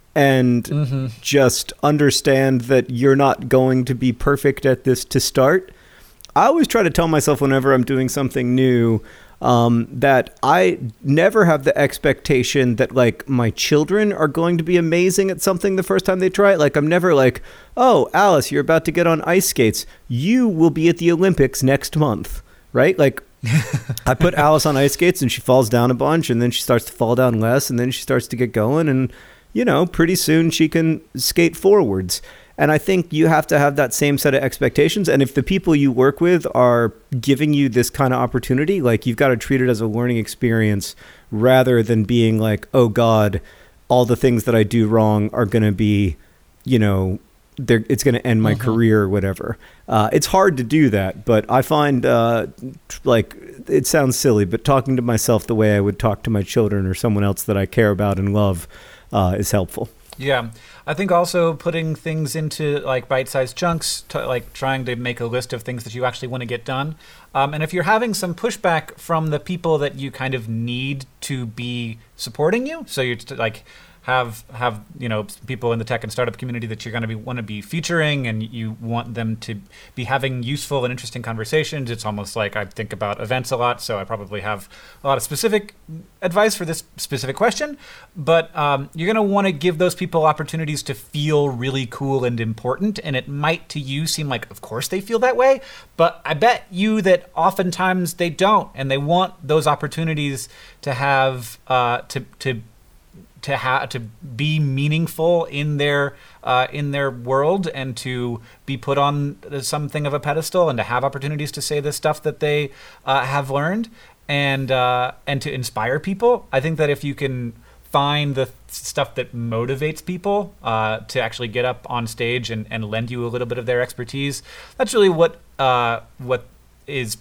And mm-hmm. just understand that you're not going to be perfect at this to start. I always try to tell myself whenever I'm doing something new um, that I never have the expectation that like my children are going to be amazing at something the first time they try it. Like I'm never like, oh, Alice, you're about to get on ice skates. You will be at the Olympics next month, right? Like I put Alice on ice skates and she falls down a bunch and then she starts to fall down less and then she starts to get going and you know, pretty soon she can skate forwards. And I think you have to have that same set of expectations. And if the people you work with are giving you this kind of opportunity, like you've got to treat it as a learning experience rather than being like, oh God, all the things that I do wrong are going to be, you know, they're, it's going to end my mm-hmm. career or whatever. Uh, it's hard to do that, but I find uh, like it sounds silly, but talking to myself the way I would talk to my children or someone else that I care about and love Uh, is helpful.
Yeah. I think also putting things into like bite-sized chunks, to, like trying to make a list of things that you actually want to get done. Um, and if you're having some pushback from the people that you kind of need to be supporting you, so you're t- like have have you know people in the tech and startup community that you're going to be want to be featuring, and you want them to be having useful and interesting conversations. It's almost like I think about events a lot, so I probably have a lot of specific advice for this specific question. But um, you're going to want to give those people opportunities to feel really cool and important, and it might to you seem like, of course they feel that way, but I bet you that oftentimes they don't, and they want those opportunities to have uh, to to. to have to be meaningful in their uh, in their world and to be put on something of a pedestal and to have opportunities to say the stuff that they uh, have learned and uh, and to inspire people. I think that if you can find the stuff that motivates people uh, to actually get up on stage and, and lend you a little bit of their expertise, that's really what uh, what is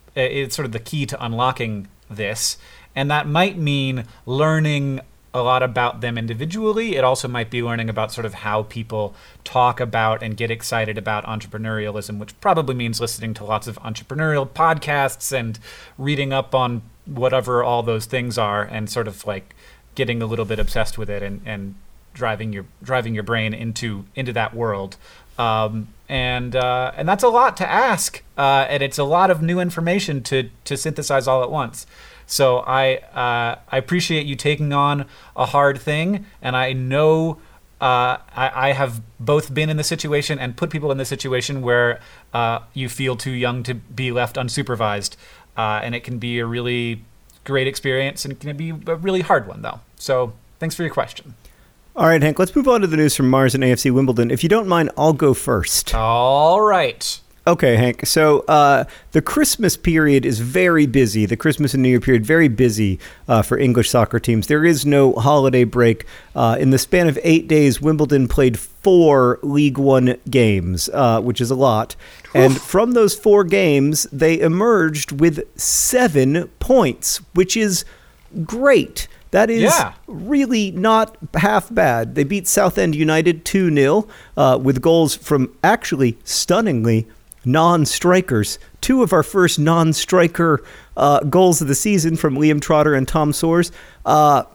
is sort of the key to unlocking this. And that might mean learning a lot about them individually. It also might be learning about sort of how people talk about and get excited about entrepreneurialism, which probably means listening to lots of entrepreneurial podcasts and reading up on whatever all those things are and sort of like getting a little bit obsessed with it and, and driving your driving your brain into into that world. Um, and uh, and that's a lot to ask, uh, and it's a lot of new information to to synthesize all at once. So I uh, I appreciate you taking on a hard thing, and I know uh, I, I have both been in the situation and put people in the situation where uh, you feel too young to be left unsupervised, uh, and it can be a really great experience, and it can be a really hard one though. So thanks for your question.
All right, Hank, let's move on to the news from Mars and A F C Wimbledon. If you don't mind, I'll go first.
All right.
Okay, Hank. So uh, the Christmas period is very busy. The Christmas and New Year period, very busy uh, for English soccer teams. There is no holiday break. Uh, in the span of eight days, Wimbledon played four League One games, uh, which is a lot. And from those four games, they emerged with seven points, which is great. That is
yeah.
really not half bad. They beat Southend United two nil uh, with goals from actually, stunningly, non-strikers. Two of our first non-striker uh, goals of the season from Liam Trotter and Tom Soares. Uh,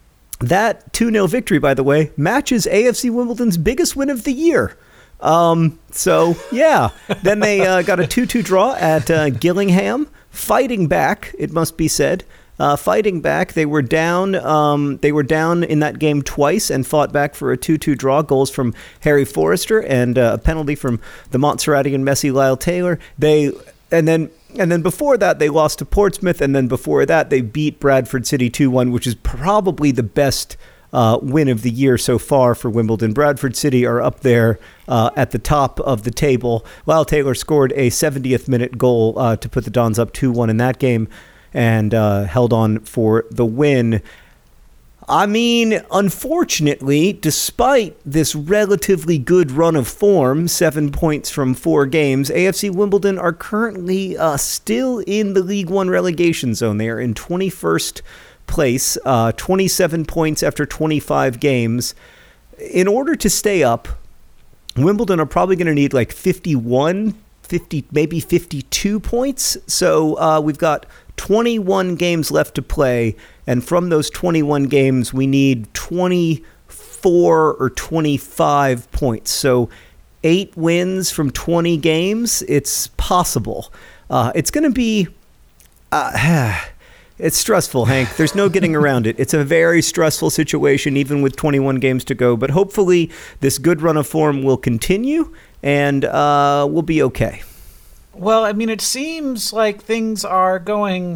that two nil victory, by the way, matches A F C Wimbledon's biggest win of the year. Um, so, yeah. Then they uh, got a two two draw at uh, Gillingham, fighting back, it must be said. Uh, fighting back, they were down. Um, they were down in that game twice and fought back for a two two draw. Goals from Harry Forrester and uh, a penalty from the Montserratian Messi Lyle Taylor. They and then and then before that they lost to Portsmouth, and then before that they beat Bradford City two one, which is probably the best uh, win of the year so far for Wimbledon. Bradford City are up there uh, at the top of the table. Lyle Taylor scored a seventieth minute goal uh, to put the Dons up two one in that game, and uh, held on for the win. I mean, unfortunately, despite this relatively good run of form, seven points from four games, A F C Wimbledon are currently uh, still in the League One relegation zone. They are in twenty-first place, uh, twenty-seven points after twenty-five games. In order to stay up, Wimbledon are probably going to need like fifty-one, fifty, maybe fifty-two points. So uh, we've got twenty-one games left to play, and from those twenty-one games, we need twenty-four or twenty-five points. So eight wins from twenty games, it's possible. Uh, it's going to be... Uh, it's stressful, Hank. There's no getting around it. It's a very stressful situation, even with twenty-one games to go. But hopefully, this good run of form will continue, and uh, we'll be okay.
Well, I mean, it seems like things are going.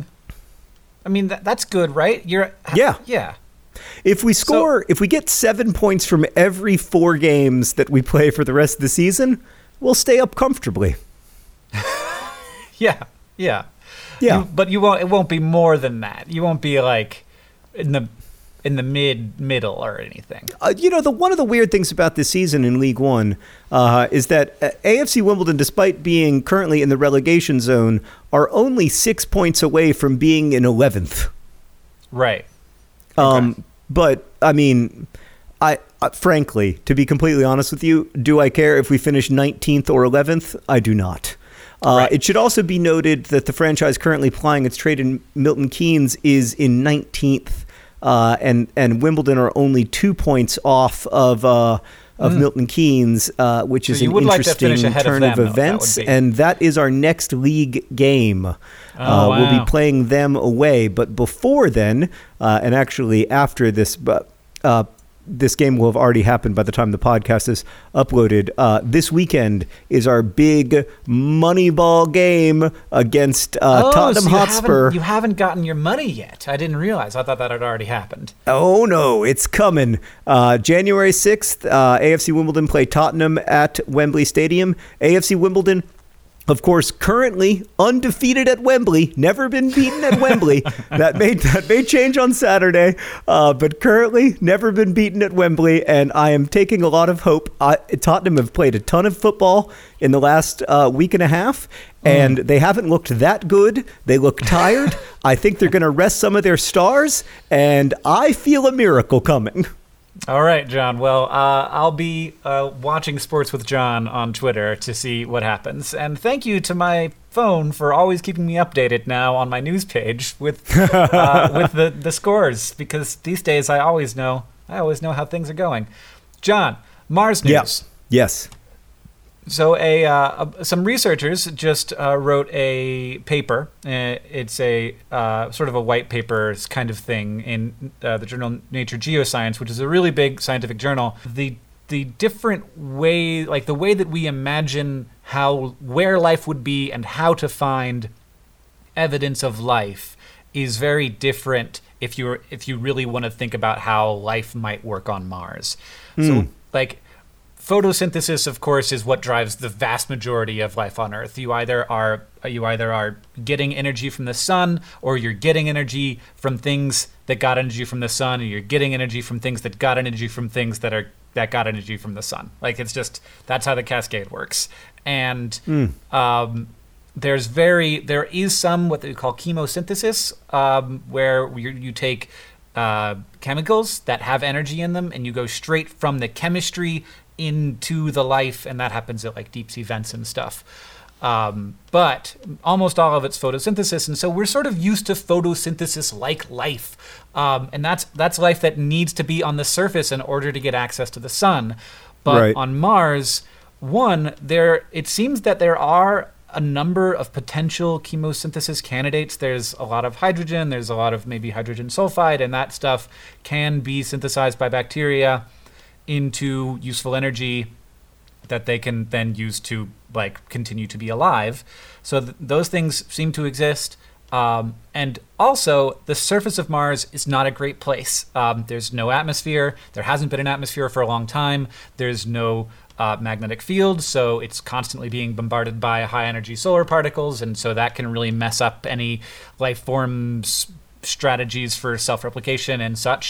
I mean, that, that's good, right? You're
yeah,
yeah.
If we score,
so,
if we get seven points from every four games that we play for the rest of the season, we'll stay up comfortably.
yeah, yeah,
yeah.
You, but you won't. It won't be more than that. You won't be like in the in the mid middle or anything.
Uh, you know, the one of the weird things about this season in League One uh, is that A F C Wimbledon, despite being currently in the relegation zone, are only six points away from being in eleventh.
Right.
Um,
okay.
But I mean, I uh, frankly, to be completely honest with you, do I care if we finish nineteenth or eleventh? I do not. Uh,
right.
It should also be noted that the franchise currently plying its trade in Milton Keynes is in nineteenth. Uh, and and Wimbledon are only two points off of uh, of mm. Milton Keynes, uh, which
so
is an
interesting
like turn
of, them,
of events,
that
and that is our next league game.
Oh,
uh,
wow.
We'll be playing them away, but before then, uh, and actually after this, but. Uh, This game will have already happened by the time the podcast is uploaded. Uh, this weekend is our big Moneyball game against uh,
oh,
Tottenham
so you
Hotspur.
Haven't, you haven't gotten your money yet. I didn't realize. I thought that had already happened.
Oh, no, it's coming. Uh, January sixth, uh, A F C Wimbledon play Tottenham at Wembley Stadium. A F C Wimbledon, of course, currently undefeated at Wembley, never been beaten at Wembley. That may that may change on Saturday, uh, but currently never been beaten at Wembley, and I am taking a lot of hope. I, Tottenham have played a ton of football in the last uh, week and a half, and mm. they haven't looked that good. They look tired. I think they're going to rest some of their stars, and I feel a miracle coming.
All right, John. Well, uh, I'll be uh, watching Sports with John on Twitter to see what happens. And thank you to my phone for always keeping me updated now on my news page with uh, with the, the scores, because these days I always know I always know how things are going. John, Mars news.
Yep. Yes.
So a uh, some researchers just uh, wrote a paper. Uh, it's a uh, sort of a white paper kind of thing in uh, the journal Nature Geoscience, which is a really big scientific journal. The the different way, like the way that we imagine how where life would be and how to find evidence of life is very different if you're if you really want to think about how life might work on Mars.
Mm.
So like photosynthesis, of course, is what drives the vast majority of life on Earth. You either are you either are getting energy from the sun, or you're getting energy from things that got energy from the sun, or you're getting energy from things that got energy from things that are that got energy from the sun. Like it's just that's how the cascade works. And
Mm.
um, there's very there is some what they call chemosynthesis, um, where you, you take uh, chemicals that have energy in them, and you go straight from the chemistry into the life, and that happens at like deep sea vents and stuff. Um, but almost all of it's photosynthesis, and so we're sort of used to photosynthesis like life, um, and that's that's life that needs to be on the surface in order to get access to the sun. But
Right.
on Mars, one there it seems that there are a number of potential chemosynthesis candidates. There's a lot of hydrogen. There's a lot of maybe hydrogen sulfide, and that stuff can be synthesized by bacteria into useful energy that they can then use to like continue to be alive. So th- those things seem to exist. Um, and also, the surface of Mars is not a great place. Um, there's no atmosphere. There hasn't been an atmosphere for a long time. There's no uh, magnetic field, so it's constantly being bombarded by high-energy solar particles, and so that can really mess up any life forms strategies for self-replication and such.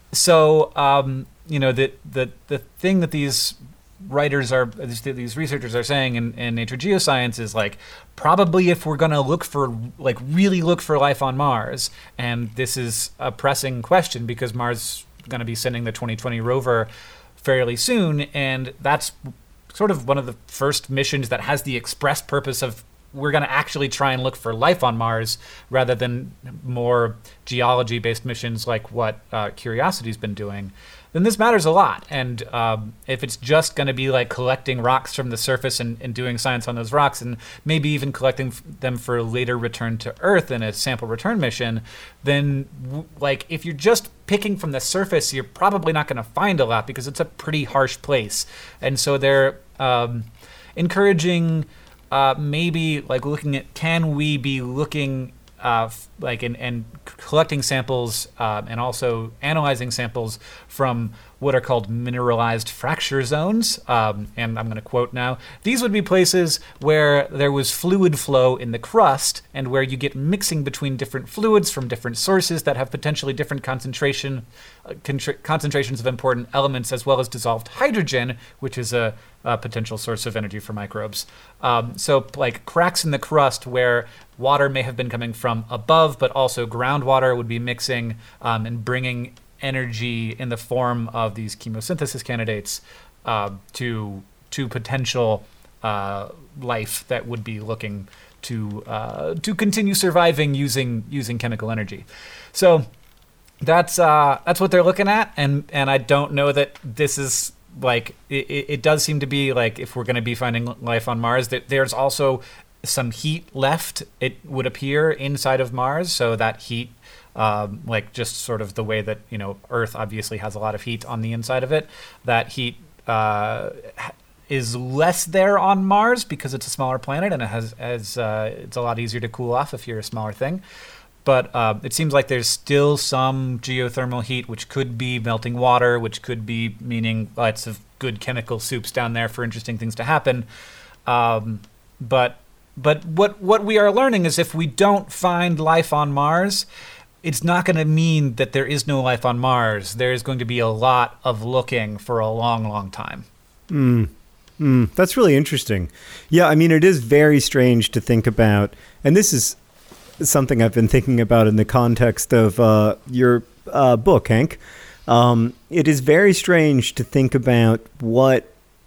So, um, you know, the the the thing that these writers are, these researchers are saying in, in Nature Geoscience is like, probably if we're going to look for, like, really look for life on Mars, and this is a pressing question because Mars is going to be sending the twenty twenty rover fairly soon, and that's sort of one of the first missions that has the express purpose of we're going to actually try and look for life on Mars rather than more geology-based missions like what uh, Curiosity's been doing, then this matters a lot. And um, if it's just going to be like collecting rocks from the surface and, and doing science on those rocks, and maybe even collecting f- them for later return to Earth in a sample return mission, then w- like if you're just picking from the surface, you're probably not going to find a lot because it's a pretty harsh place. And so they're um, encouraging uh, maybe like looking at, can we be looking Uh, f- like and, and collecting samples uh, and also analyzing samples from what are called mineralized fracture zones. Um, and I'm going to quote now, these would be places where there was fluid flow in the crust and where you get mixing between different fluids from different sources that have potentially different concentration uh, contra- concentrations of important elements, as well as dissolved hydrogen, which is a, a potential source of energy for microbes. Um, so like cracks in the crust where water may have been coming from above, but also groundwater would be mixing um, and bringing energy in the form of these chemosynthesis candidates uh, to to potential uh, life that would be looking to uh, to continue surviving using using chemical energy. So that's uh, that's what they're looking at, and and I don't know that this is like it, it does seem to be like if we're going to be finding life on Mars, that there's also some heat left, it would appear, inside of Mars. So that heat, um, like just sort of the way that, you know, Earth obviously has a lot of heat on the inside of it, that heat uh, is less there on Mars because it's a smaller planet and it has, as uh, it's a lot easier to cool off if you're a smaller thing. But uh, it seems like there's still some geothermal heat, which could be melting water, which could be meaning lots of good chemical soups down there for interesting things to happen. Um, but But what, what we are learning is if we don't find life on Mars, it's not going to mean that there is no life on Mars. There is going to be a lot of looking for a long, long time.
Mm. Mm. That's really interesting. Yeah, I mean, it is very strange to think about, and this is something I've been thinking about in the context of uh, your uh, book, Hank. Um, it is very strange to think about what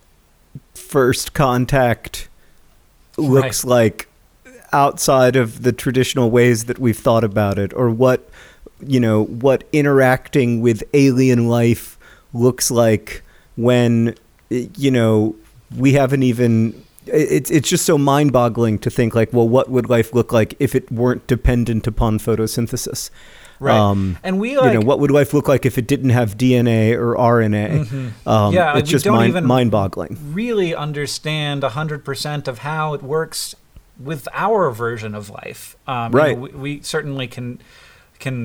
first contact looks right. like outside of the traditional ways that we've thought about it, or what, you know, what interacting with alien life looks like when, you know, we haven't even, it's it's just so mind-boggling to think like, well, what would life look like if it weren't dependent upon photosynthesis?
Right.
Um,
and we like,
you know, what would life look like if it didn't have D N A or R N A?
Mm-hmm.
Um,
yeah,
it's
we
just
don't
mind,
even
mind-boggling.
Really understand one hundred percent of how it works with our version of life. Um,
right.
You know, we, we certainly can can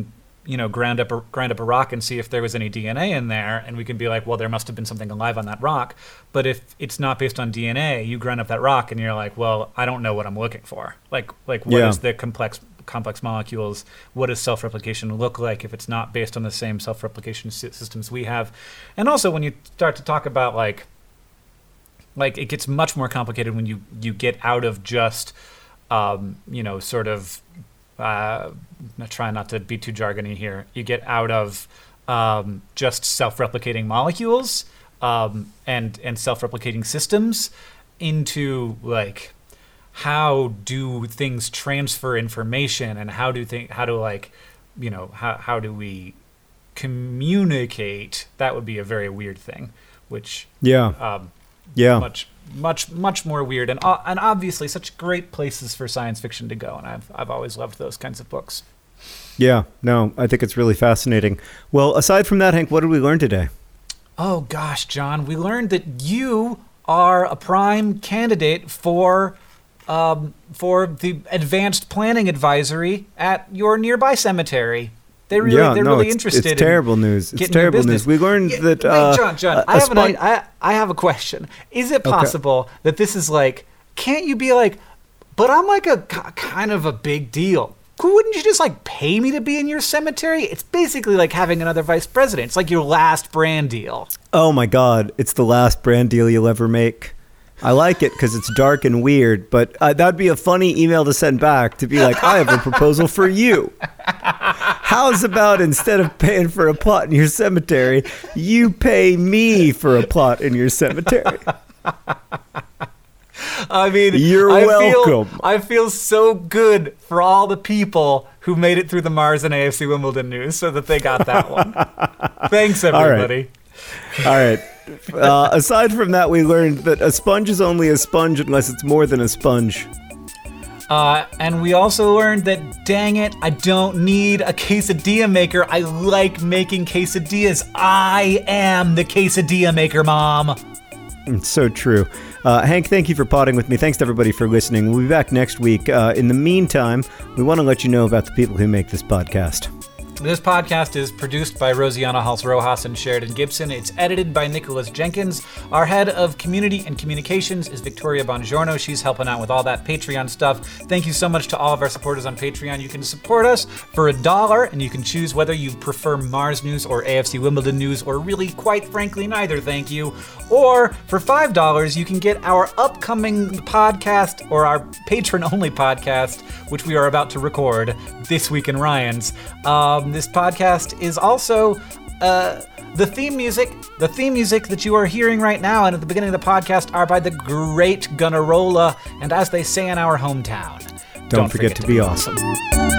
you know, ground up a, grind up a rock and see if there was any D N A in there, and we can be like, well, there must have been something alive on that rock. But if it's not based on D N A, you grind up that rock and you're like, well, I don't know what I'm looking for. Like, like what
Yeah.
is the complex complex molecules? What does self-replication look like if it's not based on the same self-replication sy- systems we have? And also, when you start to talk about like, like it gets much more complicated when you you get out of just, um, you know, sort of. Uh, I'm trying not to be too jargony here. You get out of um, just self-replicating molecules um, and and self-replicating systems into like how do things transfer information, and how do think how do like you know how how do we communicate? That would be a very weird thing, which
Yeah.
um,
Yeah.
much much much more weird, and uh, and obviously such great places for science fiction to go, and I've I've always loved those kinds of books.
Yeah. No, I think it's really fascinating. Well, aside from that, Hank, what did we learn today?
Oh gosh, John, we learned that you are a prime candidate for um, for the advanced planning advisory at your nearby cemetery. They really,
yeah,
they're
no,
really
it's,
interested.
It's terrible
in
news. It's
getting your
terrible
business.
news. We learned
Yeah,
that.
Wait,
Uh,
John, John,
a,
I have
spon-
an, I, I have a question. Is it possible that this is like? Can't you be like? But I'm like a kind of a big deal. Wouldn't you just like pay me to be in your cemetery? It's basically like having another vice president. It's like your last brand deal.
Oh my God! It's the last brand deal you'll ever make. I like it because it's dark and weird, but uh, that'd be a funny email to send back to be like, I have a proposal for you. How's about instead of paying for a plot in your cemetery, you pay me for a plot in your cemetery?
I mean,
You're
I
welcome.
Feel, I feel so good for all the people who made it through the Mars and A F C Wimbledon news so that they got that one. Thanks, everybody.
All right. Uh, aside from that, we learned that a sponge is only a sponge unless it's more than a sponge.
Uh, and we also learned that, dang it, I don't need a quesadilla maker. I like making quesadillas. I am the quesadilla maker, Mom.
It's so true. Uh, Hank, thank you for potting with me. Thanks to everybody for listening. We'll be back next week. Uh, in the meantime, we want to let you know about the people who make this podcast.
This podcast is produced by Rosiana Hals Rojas and Sheridan Gibson. It's edited by Nicholas Jenkins. Our head of community and communications is Victoria Bongiorno. She's helping out with all that Patreon stuff. Thank you so much to all of our supporters on Patreon. You can support us for a dollar, and you can choose whether you prefer Mars news or A F C Wimbledon news, or really, quite frankly, neither, thank you. Or for five dollars, you can get our upcoming podcast, or our patron-only podcast, which we are about to record this week in Ryan's. Um, this podcast is also uh, the theme music. The theme music that you are hearing right now and at the beginning of the podcast are by the great Gunnarolla, and as they say in our hometown,
Don't, don't forget, forget to be awesome.